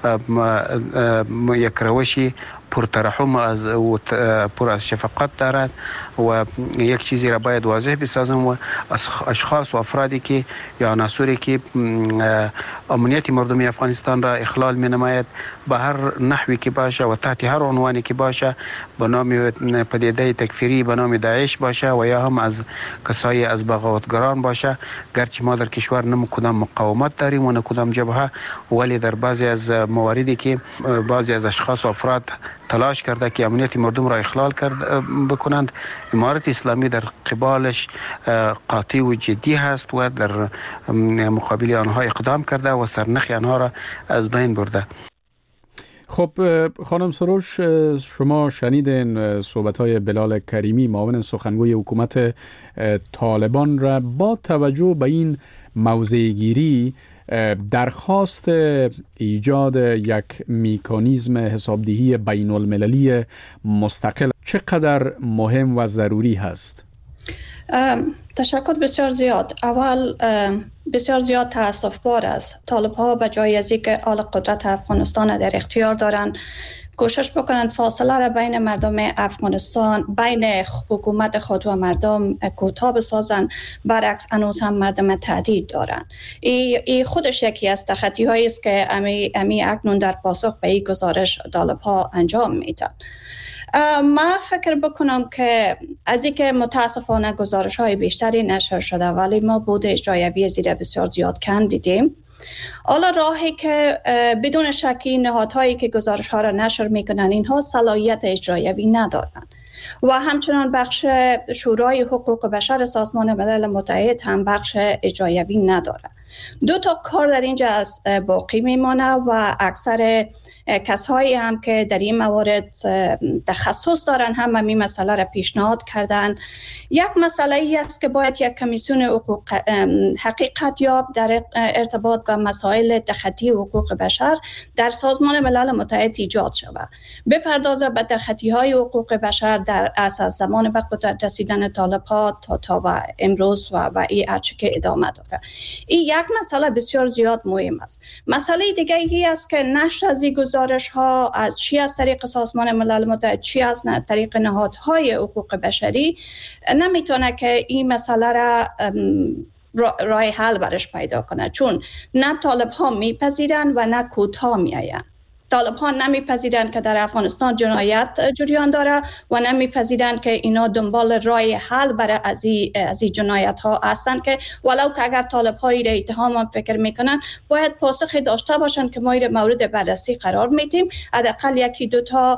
یک روشی پرترحم از و پر از شفقت دارد و یک چیزی را باید واضح بسازم و اشخاص و افرادی که یا عناصری که امنیت مردم افغانستان را اخلال می نماید به هر نحوی که باشه و تحت هر عنوانی که باشه، به نام پدیده تکفیری، به نام داعش باشه و یا هم از کسای از بغاوتگران باشه، گرچه ما در کشور نه کدام مقاومت داریم و نه کدام جبهه، ولی در بعضی از مواردی که بعضی از اشخاص و افراد تلاش کرده که امنیت مردم را اخلال کرد بکنند، امارت اسلامی در قبالش قاطع و جدی هست و در مقابل آنها اقدام کرده و سرنخ آنها را از بین برده.
خب خانم سروش، شما شنیدین صحبت‌های بلال کریمی معاون سخنگوی حکومت طالبان را. با توجه به این موضع‌گیری، درخواست ایجاد یک مکانیزم حسابدهی بین المللی مستقل چقدر مهم و ضروری هست؟
تشکر بسیار زیاد. اول بسیار زیاد تأسف بار است طالب ها به جای از اینکه آل قدرت افغانستان در اختیار دارند کوشش بکنن فاصله را بین مردم افغانستان، بین حکومت خود و مردم کوتاه بسازن. برعکس هنوز هم مردم تهدید دارن. این خودش یکی از تخطی هایی است که امی, امی اکنون در پاسخ به این گزارش طالب ها انجام میدن. ما فکر بکنم که از اینکه متاسفانه گزارش های بیشتری نشر شده ولی ما بود اجرایوی زیر بسیار زیاد کم دیدیم. حالا راهی که بدون شکی نهادهایی که گزارش ها را نشر میکنن اینها صلاحیت اجرایوی ندارن و همچنان بخش شورای حقوق بشر سازمان ملل متحد هم بخش اجرایوی نداره. دو تا کار در اینجا از باقی میمانه و اکثر کسایی هم که در این موارد تخصص دارن هم همین مسئله را پیشنهاد کردن. یک مسئله ای است که باید یک کمیسیون حقوق حقیقت یاب در ارتباط با مسائل تخطی حقوق بشر در سازمان ملل متحد ایجاد شود، بپردازه به تخطی های حقوق بشر در از زمان به قدرت رسیدن طالبان تا تا و امروز و و این هرچه که ادامه داره. این یک مسئله بسیار زیاد مهم است. مسئله دیگه ای است که نشر از این گزارش ها از چی از طریق سازمان ملل متحد چی از طریق نهادهای حقوق بشری نمیتونه که این مسئله را راه حل برش پیدا کنه، چون نه طالب ها میپذیرن و نه کودها میآیند. طالب ها نمیپذیرند که در افغانستان جنایت جریان داره و نمیپذیرند که اینا دنبال راه حل برای از این جنایت ها هستند، که ولو که اگر طالب هایی را اتهام هم فکر میکنن باید پاسخی داشته باشند که ما این مورد بررسی قرار میدیم، حداقل یکی دو تا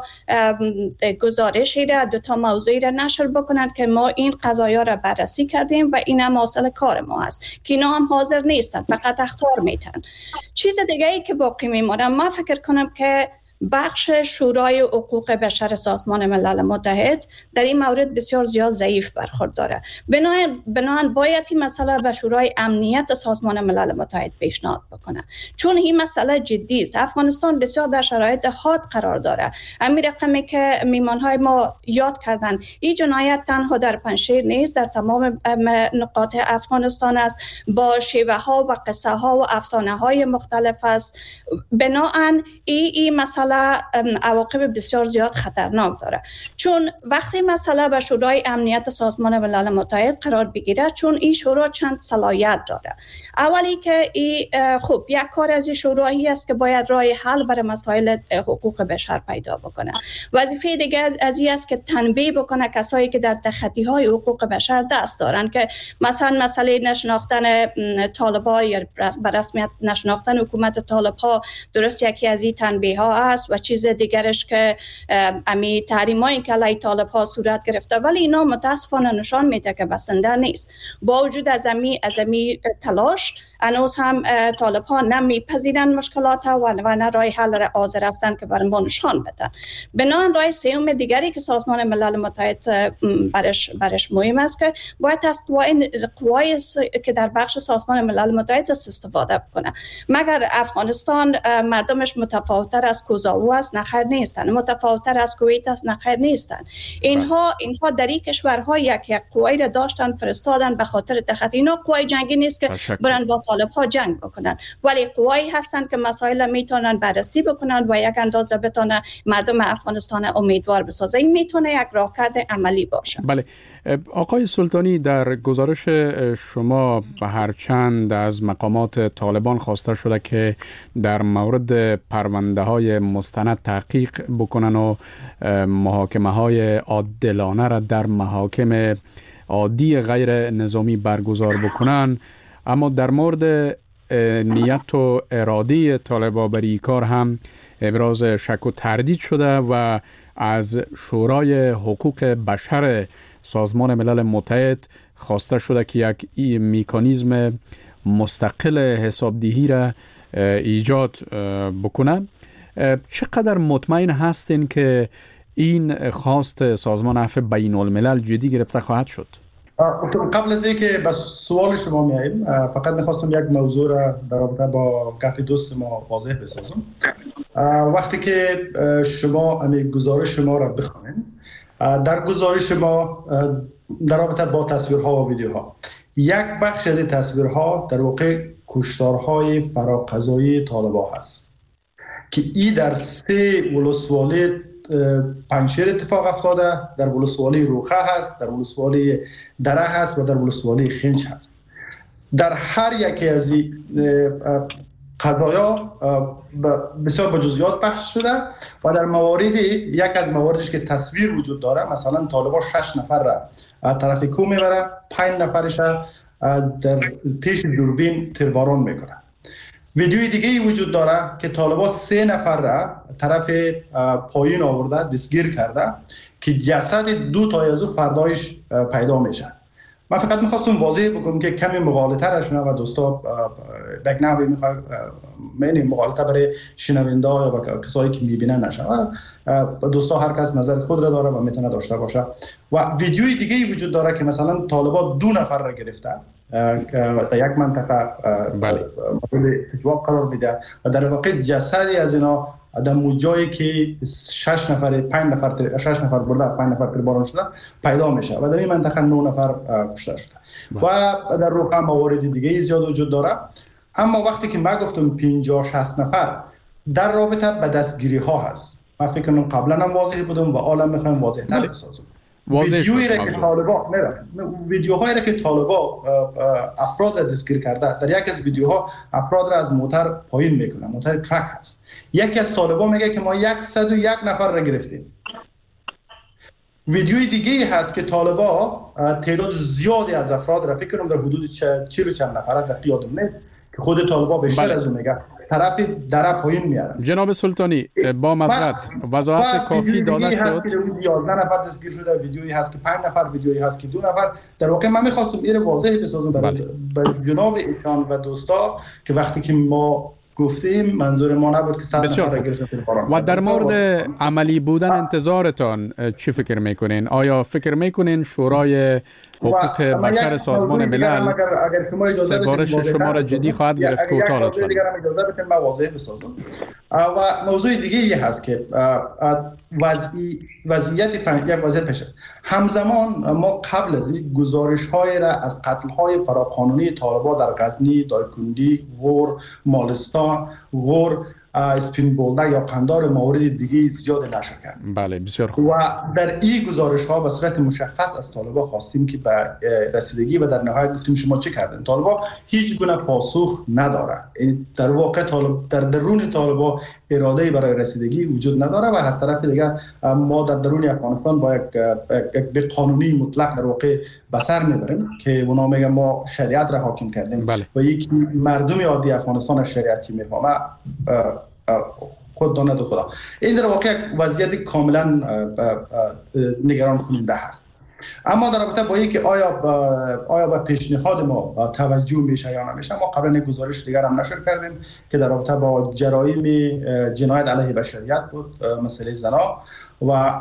گزارشی را دو تا موضوعی را نشر بکنند که ما این قضایا را بررسی کردیم و این هم اصل کار ما است، که اینا هم حاضر نیستند، فقط اخطار میتن. چیز دیگه ای که باقی میمونه، ما فکر کنم که بخش شورای حقوق بشر سازمان ملل متحد در این مورد بسیار زیاد ضعیف برخورد داره. بنابراین باید این مسئله به شورای امنیت سازمان ملل متحد پیشنهاد بکنه، چون این مسئله جدی است. افغانستان بسیار در شرایط حاد قرار داره. همین رقمی که میمانهای ما یاد کردن، این جنایت تنها در پنجشیر نیست، در تمام نقاط افغانستان است، با شیوه ها و قصه ها و افسانه های مختلف است. بنابراین این این مسئله عواقب بسیار زیاد خطرناک داره، چون وقتی مسئله به شورای امنیت سازمان ملل متحد قرار بگیره، چون این شورا چند صلاحیت داره. اولی که این خب یک کار از این شورایی است که باید راه حل برای مسائل حقوق بشر پیدا بکنه. وظیفه دیگه از از این است که تنبیه بکنه کسایی که در تخطی های حقوق بشر دست دارن، که مثلا مسئله نشناختن طالبان یا به رسمیت نشناختن حکومت طالبان درست یکی از این تنبیه ها است و چیز دیگرش که امی تحریمایی که علیه طالب ها صورت گرفته، ولی اینا متاسفانه نشان میده که بسنده نیست. با وجود از امی از امی تلاش هنوز هم طالب ها نمیپذیرن مشکلات ها و نه راه حل را حاضر هستند که برای ما نشان بدن. بنابراین راه سوم دیگری که سازمان ملل متحد برش برش مهم است که باید از قوای قوای که در بخش سازمان ملل متحد استفاده بکنه. مگر افغانستان مردمش متفاوت‌تر از کوزاوو است؟ نخیر نیستن. متفاوت‌تر از کویت است؟ نخیر نیستن. اینها اینها در این کشورها یک یک قوای را داشتن فرستادن به خاطر تخطی. اینا قوای جنگی نیست که برن با طالب ها جنگ بکنن، ولی قوایی هستن که مسائل میتونن بررسی بکنن و یک اندازه بتونه مردم افغانستان امیدوار بسازه. این میتونه یک راهکرد عملی باشه.
بله آقای سلطانی، در گزارش شما به هر چند از مقامات طالبان خواسته شده که در مورد پرونده های مستند تحقیق بکنن و محاکمه های عادلانه را در محاکم عادی غیر نظامی برگزار بکنن، اما در مورد نیت و اراده طالبان بر کار هم ابراز شک و تردید شده و از شورای حقوق بشر سازمان ملل متحد خواسته شده که یک مکانیزم مستقل حسابدهی را ایجاد بکنه. چقدر مطمئن هستین که این خواست سازمان عفو بین الملل جدی گرفته خواهد شد؟
قبل از اینکه به سوال شما میاییم، فقط میخواستم یک موضوع را در رابطه با گپ دوست ما واضح بسازم. وقتی که شما امی گزارش شما را بخوانید، در گزارش ما در رابطه با تصویرها و ویدیوها، یک بخش از تصویرها در واقع کشتارهای فراقضایی طالبان هست که این در سه ولسوالی پنجشیر اتفاق افتاده، در ولسوالی روخه هست، در ولسوالی دره هست و در ولسوالی خنج هست. در هر یکی از این قضایا بسیار با جزئیات بحث شده و در مواردی یک از مواردش که تصویر وجود داره، مثلا طالبان شش نفر را از طرف کو میبرن، پنج نفرش از در پیش دوربین تیرباران میکنن. ویدیوی دیگه ای وجود داره که طالبان سه نفر را طرف پایین آورده، دستگیر کرده که جسد دو تا از او فردایش پیدا میشن. من فقط میخواستم واضح بگم که کمی مغالطه را شما و دوستا یک نحوی میخواد من مغالطه برای شنونده یا کسایی که میبینن نشه و دوستا هر کس نظر خود را داره و میتونه داشته باشه. و ویدیوی دیگه ای وجود داره که مثلا طالبان دو نفر را گرفتن در یک منطقه مورد استجواب قرار میده و در واقع جسدی از اینا در موجایی که شش نفر پنج نفر شش نفر برده پنج نفر تیرباران شده پیدا میشه و در این منطقه نه نفر کشته شده و در روقه موارد دیگه زیاد وجود داره. اما وقتی که من گفتم پنجاه شصت نفر در رابطه به دستگیری ها هست، من فکر کنم قبلا هم واضح بودم و حالا میخوایم واضح تر بسازم. ویدیویی را که طالبان ویدیوهایی را که طالبان افراد را دستگیر کرده، در یک از ویدیوها افراد را از موتر پایین میکنه، موتر ترک هست. یکی از طالبان میگه که ما صد و یک نفر را گرفتیم. ویدیوی دیگه هست که طالبان تعداد زیادی از افراد را فکر کنم در حدود چهل و چند نفر است، دقیق یادم نیست که خود طالبان بیشتر از اون میگه طرف در پایین میارن.
جناب سلطانی با معذرت وضاحت کافی داده شد.
هست که یازده نفر دستگیر شده، ویدیویی هست که پنج نفر، ویدیویی هست که دو نفر. در واقع من می‌خواستم این واضح بسازم برای جناب ایشان و دوستا که وقتی که ما گفتیم منظور ما نبود که صد نفر گرفتن.
و در مورد عملی بودن انتظارتان چی فکر میکنین؟ آیا فکر میکنین شورای حقوق بشر سازمان ملل سفارش شما را جدی خواهد گرفت؟ کوتاه لطفاً.
اجازه بدید من واضح بسازم. و موضوع دیگه ای هست که وضعی وضعیت یک وضعیت پیش همزمان ما قبل از این گزارش‌های را از قتل‌های فراقانونی طالبان در غزنی، دایکنڈی، غور، مالستان، غور، اسپین بولده یا قندار موارد دیگه زیاد نشر کرد.
بله بسیار خوب.
و در این گزارش ها به صورت مشخص از طالبان خواستیم که به رسیدگی و در نهایت گفتیم شما چه کردین. طالبان هیچ گونه پاسخ نداره. این در واقع طالب در درون طالبان اراده برای رسیدگی وجود نداره و از طرف دیگه ما در درون افغانستان با یک به قانونی مطلق در واقع بسر میبریم که اونا میگن ما شریعت را حاکم کردیم.
بله.
و یک مردم عادی افغانستان از شریعت چی میفهمه خود داند و خدا. این در واقع وضعیت کاملا نگران کننده هست. اما در رابطه با اینکه آیا آیا به پیشنهاد ما توجه میشه یا نمیشه، ما قبلا گزارش دیگر هم نشر کردیم که در رابطه با جرایم جنایت علیه بشریت بود، مسئله زنا و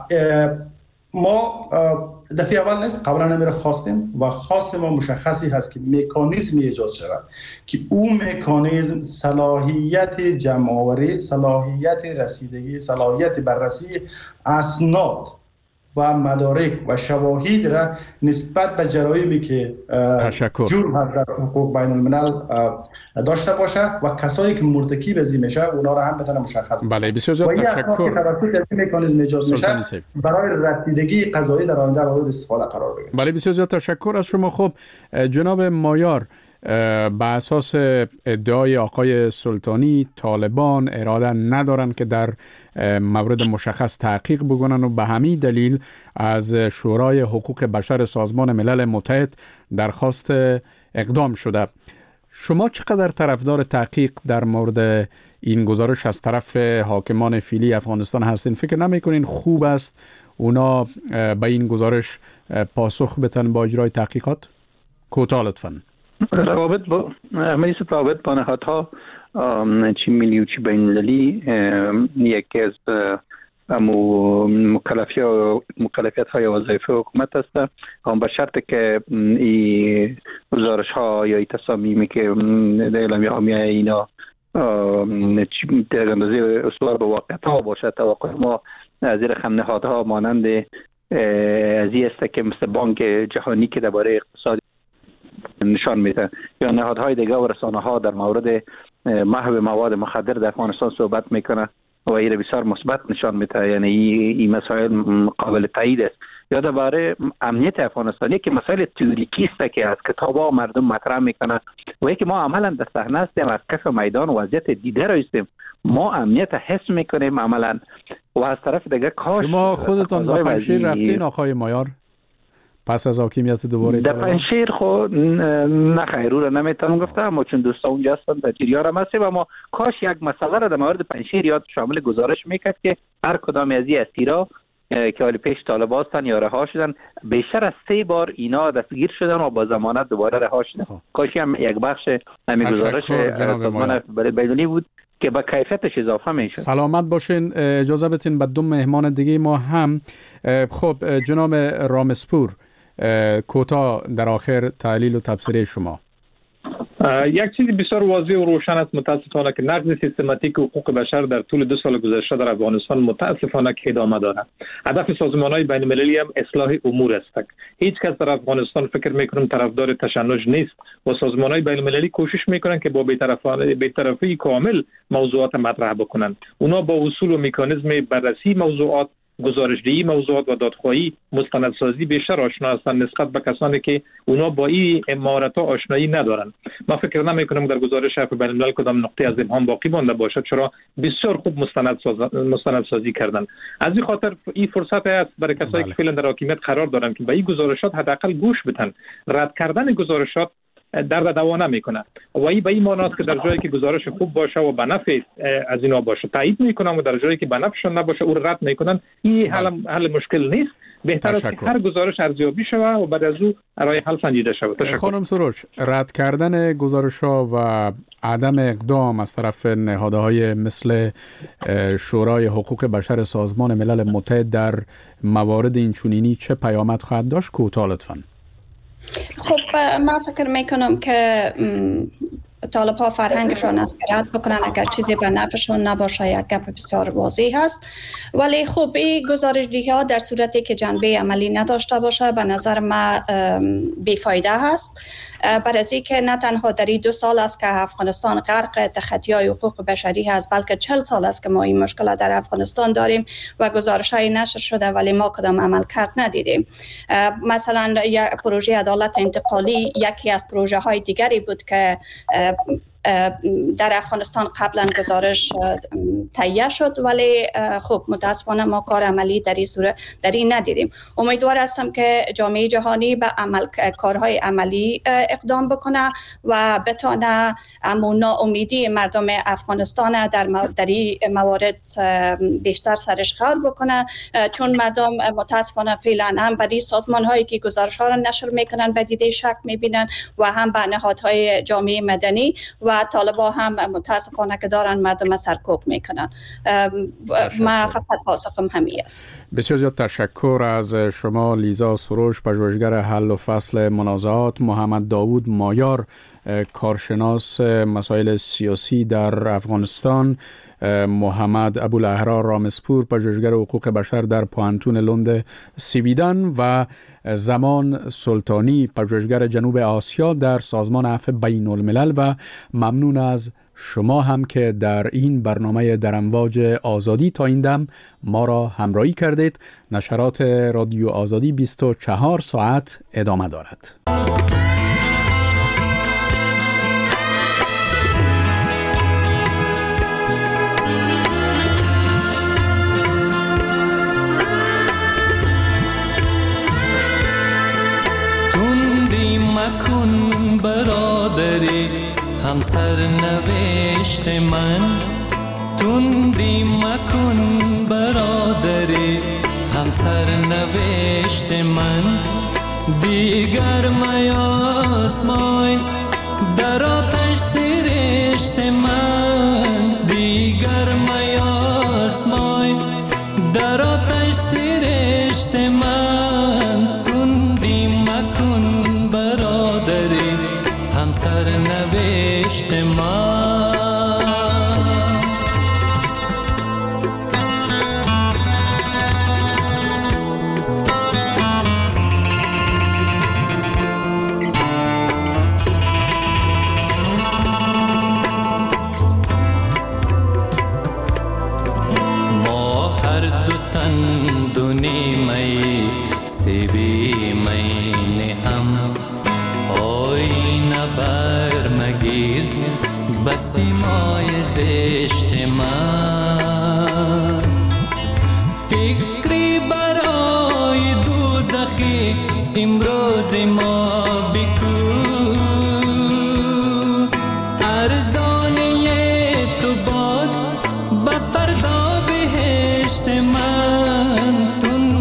ما دفعه اول نیست قبلا نمیره خواستیم و خواست ما مشخصی هست که مکانیزمی ایجاد شود که اون مکانیزم صلاحیت جمع‌آوری، صلاحیت رسیدگی، صلاحیت بررسی اسناد و مدارک و شواهد را نسبت به جرایمی که جرم در حقوق بین الملل داشته باشه و کسایی که مرتکب از این میشه اونا را هم بتونه مشخص کنه.
بله بسیار زیاد تشکر.
توسط این مکانیزم ایجاد میشه برای رسیدگی قضایی در آینده مورد استفاده قرار بگیره.
بله بسیار زیاد تشکر از شما. خب جناب مایار، به اساس ادعای آقای سلطانی طالبان اراده ندارن که در مورد مشخص تحقیق بکنن و به همین دلیل از شورای حقوق بشر سازمان ملل متحد درخواست اقدام شده. شما چقدر طرفدار تحقیق در مورد این گزارش از طرف حاکمان فعلی افغانستان هستین؟ فکر نمی‌کنین خوب است اونا به این گزارش پاسخ بدن با اجرای تحقیقات؟ کوتاه لطفاً.
روابط با عملی روابط با نهادها چی ملی و چی بین المللی یکی از مکلفیت های وظیفه حکومت است، هم به شرط که این گزارش ها یا این تصامیمی که اعلامیه هامی اینا در اندازه استوار به واقعیت ها باشد. توقع ما زیر خم نهادها مانند از این است که مثل بانک جهانی که درباره اقتصاد نشان میده یا نهادهای دیگه و رسانه ها در مورد محو مواد مخدر در افغانستان صحبت میکنه و این بسیار مثبت نشان میده، یعنی این مسائل قابل تایید است. یا درباره امنیت افغانستان که مسائل تئوریکی است که از کتابا مردم مطرح میکنه و یکی ما عملا در صحنه هستیم، از کف میدان وضعیت دیده را هستیم، ما امنیت حس میکنیم عملا. و از طرف دیگه کاش
شما خودتان به پنجشیر رفتین آقای مایار پس از حاکمیت دوباره
در پنجشیر خود نه خیر رو نمیتونم گفتم، اما چون دوستا اونجا هستن در جریان هم هستیم، اما کاش یک مسئله را در مورد پنجشیر یاد شامل گزارش میکرد که هر کدام از این اسیرا که حال پیش طالب هستن یا رها شدن، بیشتر از سه بار اینا دستگیر شدن و با ضمانت دوباره رها شدن. کاشی هم یک بخش همین گزارش سازمان بین‌المللی بود که با کیفیتش اضافه میشه.
سلامت باشین. اجازه بدین به دو مهمان دیگه ما هم. خب جناب رامسپور، کوتاه در آخر تحلیل و تبصره شما.
یک چیز بسیار واضح و روشن است متاسفانه که نقض سیستماتیک حقوق بشر در طول دو سال گذشته در افغانستان متاسفانه که ادامه دارد. هدف سازمان‌های بین‌المللی هم اصلاح امور است. هیچ کس در افغانستان فکر می‌کنم طرفدار تشنج نیست و سازمان‌های بین‌المللی کوشش می‌کنند که با بی‌طرفانه بی‌طرفی کامل موضوعات مطرح بکنند. اونا با اصول و مکانیزم بررسی موضوعات، گزارش‌دهی موضوعات و دادخواهی مستندسازی بیشتر آشنا هستند نسبت به کسانی که اونا با این امارت‌ها آشنایی ندارند. من فکر نمی‌کنم در گزارش عفو بین‌الملل کدام نقطه از ابهام باقی مانده باشد، چرا بسیار خوب مستندساز مستندسازی کردند. از این خاطر این فرصت است برای کسایی که فعلا در حاکمیت قرار دارند که به این گزارشات حداقل گوش بدن. رد کردن گزارشات درد دوا نمیکنه و این به این معنی است که در جایی که گزارش خوب باشه و به نفع از اینا باشه تایید میکنن و در جایی که به نفعشون نباشه او رد میکنن. این حل حل مشکل نیست. بهتر است که هر گزارش ارزیابی شوه و بعد از او راه حل سنجیده شود.
خانم سروش، رد کردن گزارش‌ها و عدم اقدام از طرف نهادهای مثل شورای حقوق بشر سازمان ملل متحد در موارد اینچنینی چه پیامد خواهد داشت؟ کوتاه لطفاً.
خب من فکر میکنم که طالب ها فرهنگشون از رد بکنن اگر چیزی به نفعشون نباشه. یک گپ بسیار واضح هست، ولی خب این گزارش‌دهی ها در صورتی که جنبه عملی نداشته باشه به نظر من بیفایده هست. برای از اینکه نه تنها در این دو سال است که افغانستان غرق تخطی‌های حقوق بشری هست، بلکه چهل سال است که ما این مشکل در افغانستان داریم و گزارش‌های نشر شده ولی ما کدام عمل کرد ندیدیم. مثلا یک پروژه عدالت انتقالی یکی از پروژه‌های دیگری بود که در افغانستان قبلا گزارش تهیه شد ولی خب متاسفانه ما کار عملی در این صورت در این ندیدیم. امیدوار هستم که جامعه جهانی به عمل کارهای عملی اقدام بکنه و بتونه امون ناامیدی مردم افغانستان در در این موارد بیشتر سرش خور بکنه، چون مردم متاسفانه فعلا هم برای سازمان هایی که گزارش ها را نشر میکنن به دیده شک میبینن و هم به نهادهای جامعه مدنی و طالبا هم متاسفانه که دارن مردم سرکوب میکنن. ما فقط پاسخم همین است.
بسیار زیاد تشکر از شما لیزا سروش، پژوهشگر حل و فصل منازعات، محمد داوود مایار، کارشناس مسائل سیاسی در افغانستان، محمد ابوالاحرار رامسپور، پژوهشگر حقوق بشر در پوهنتون لند سویدن و زمان سلطانی، پژوهشگر جنوب آسیا در سازمان عفو بین الملل. و ممنون از شما هم که در این برنامه در امواج آزادی تا این دم ما را همراهی کردید. نشرات رادیو آزادی بیست و چهار ساعت ادامه دارد.
مکن برادری همسر نوشت من، تندی مکن برادری همسر نوشت من، دیگر میازمای در آتش سرشت من، دیگر میازمای در آتش سرشت من، تندی مکن برادری همسر نوشت من. ما هر دو تن دو نیمه سیبی مین هم، آینه بر مگیر بسی مای زشت من، فکری برای دوزخی امروز ما بکو، ارزانی تو باد به فردا بهشت من، تو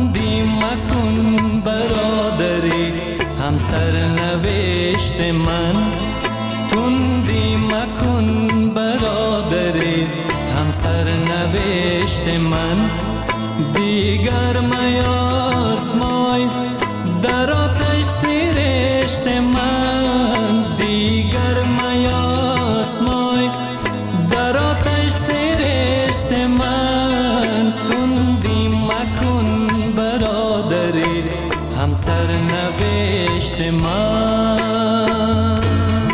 سرنوشت من. تندی مکن برادری هم سرنوشت من. دیگر میازمای در آتش سرشت من. دیگر میازمای در آتش سرشت من. تندی مکن برادری هم سرنوشت من.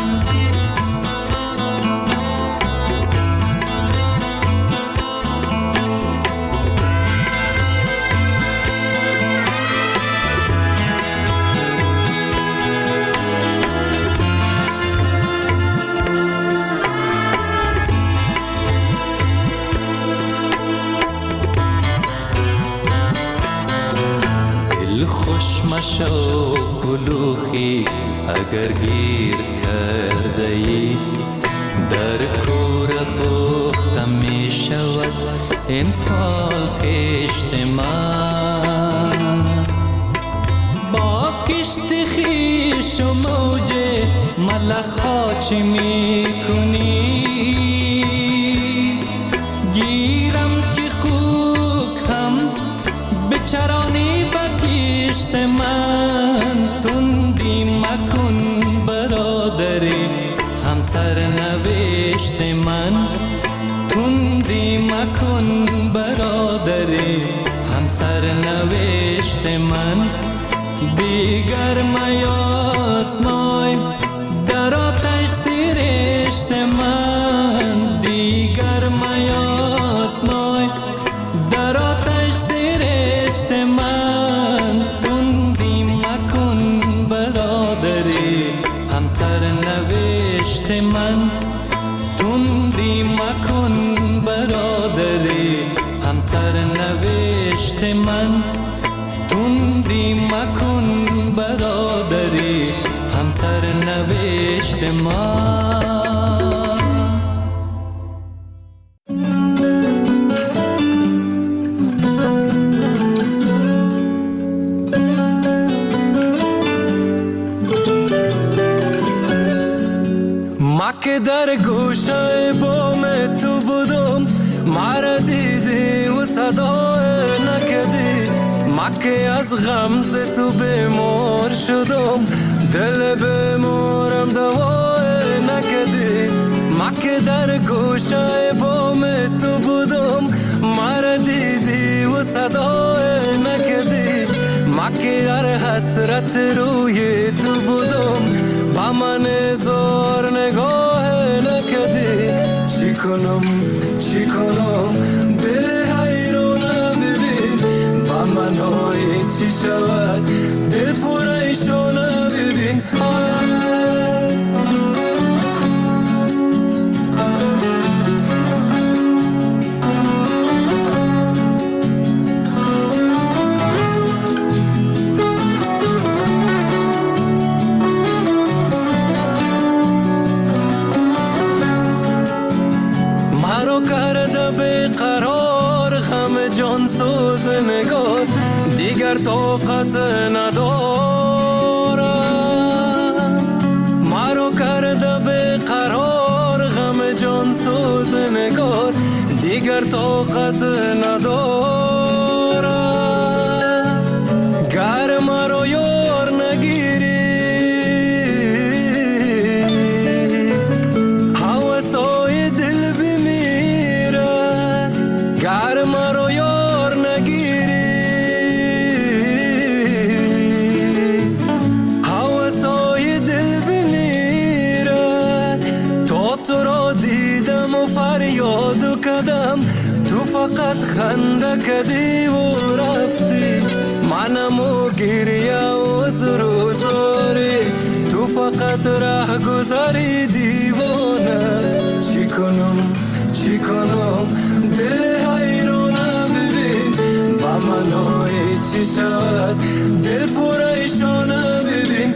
خوش مشو کلوخی اگر گیر کرده ای. در کور پخته می شود امسال خشت من. با کشت خویش و موج ملخ ها چه می کنی؟ گیرم که خوک هم بچرانی کشت من. تندی مکن برادری هم سرنوشت من. تندی مکن برادری هم سرنوشت من. دیگر میازمای در آتش سرشت من. دیگر میازمای در آتش سرشت من. تندی مکن برادری هم سرنوشت من. تندی مکن برادری هم سرنوشت من. تندی مکن برادری هم سرنوشت من.
که در گوشه بام تو بودم مرا دیدی و صدای نکدی. ما که از غمز تو بیمار شدم دل بیمارم دوای نکدی. ما که در گوشه بام تو بودم مرا دیدی و صدای نکدی. ما که در حسرت روی تو بودم با من زار نگاه نکدی. چی کنم چی کنم دل حیرانه ببین با من های چی شود دل پریشانه ببین. جان سوز نگار دیگر طاقت ندارم. مرا کرده به قرار غم جان سوز نگار دیگر طاقت ندارم. گر مرا یار نگیری هوسای دل بمیره. گر مرا تو فقط خنده کدی و رفتی. منمو گریه و زرو زاری تو فقط راه گذاری دیوانه. چی کنم چی کنم دل حیرانه ببین با من های چی شد دل پریشانه ببین.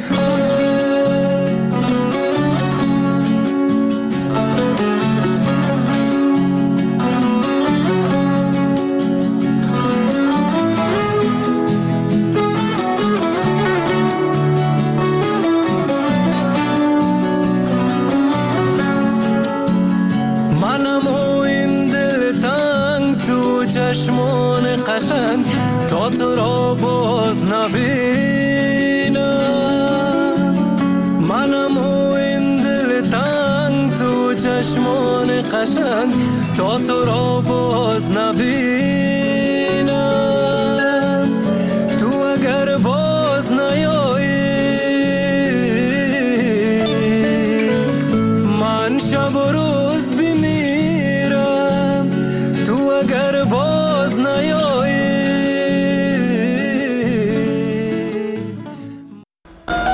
قشنگ تا تو را باز نبینم.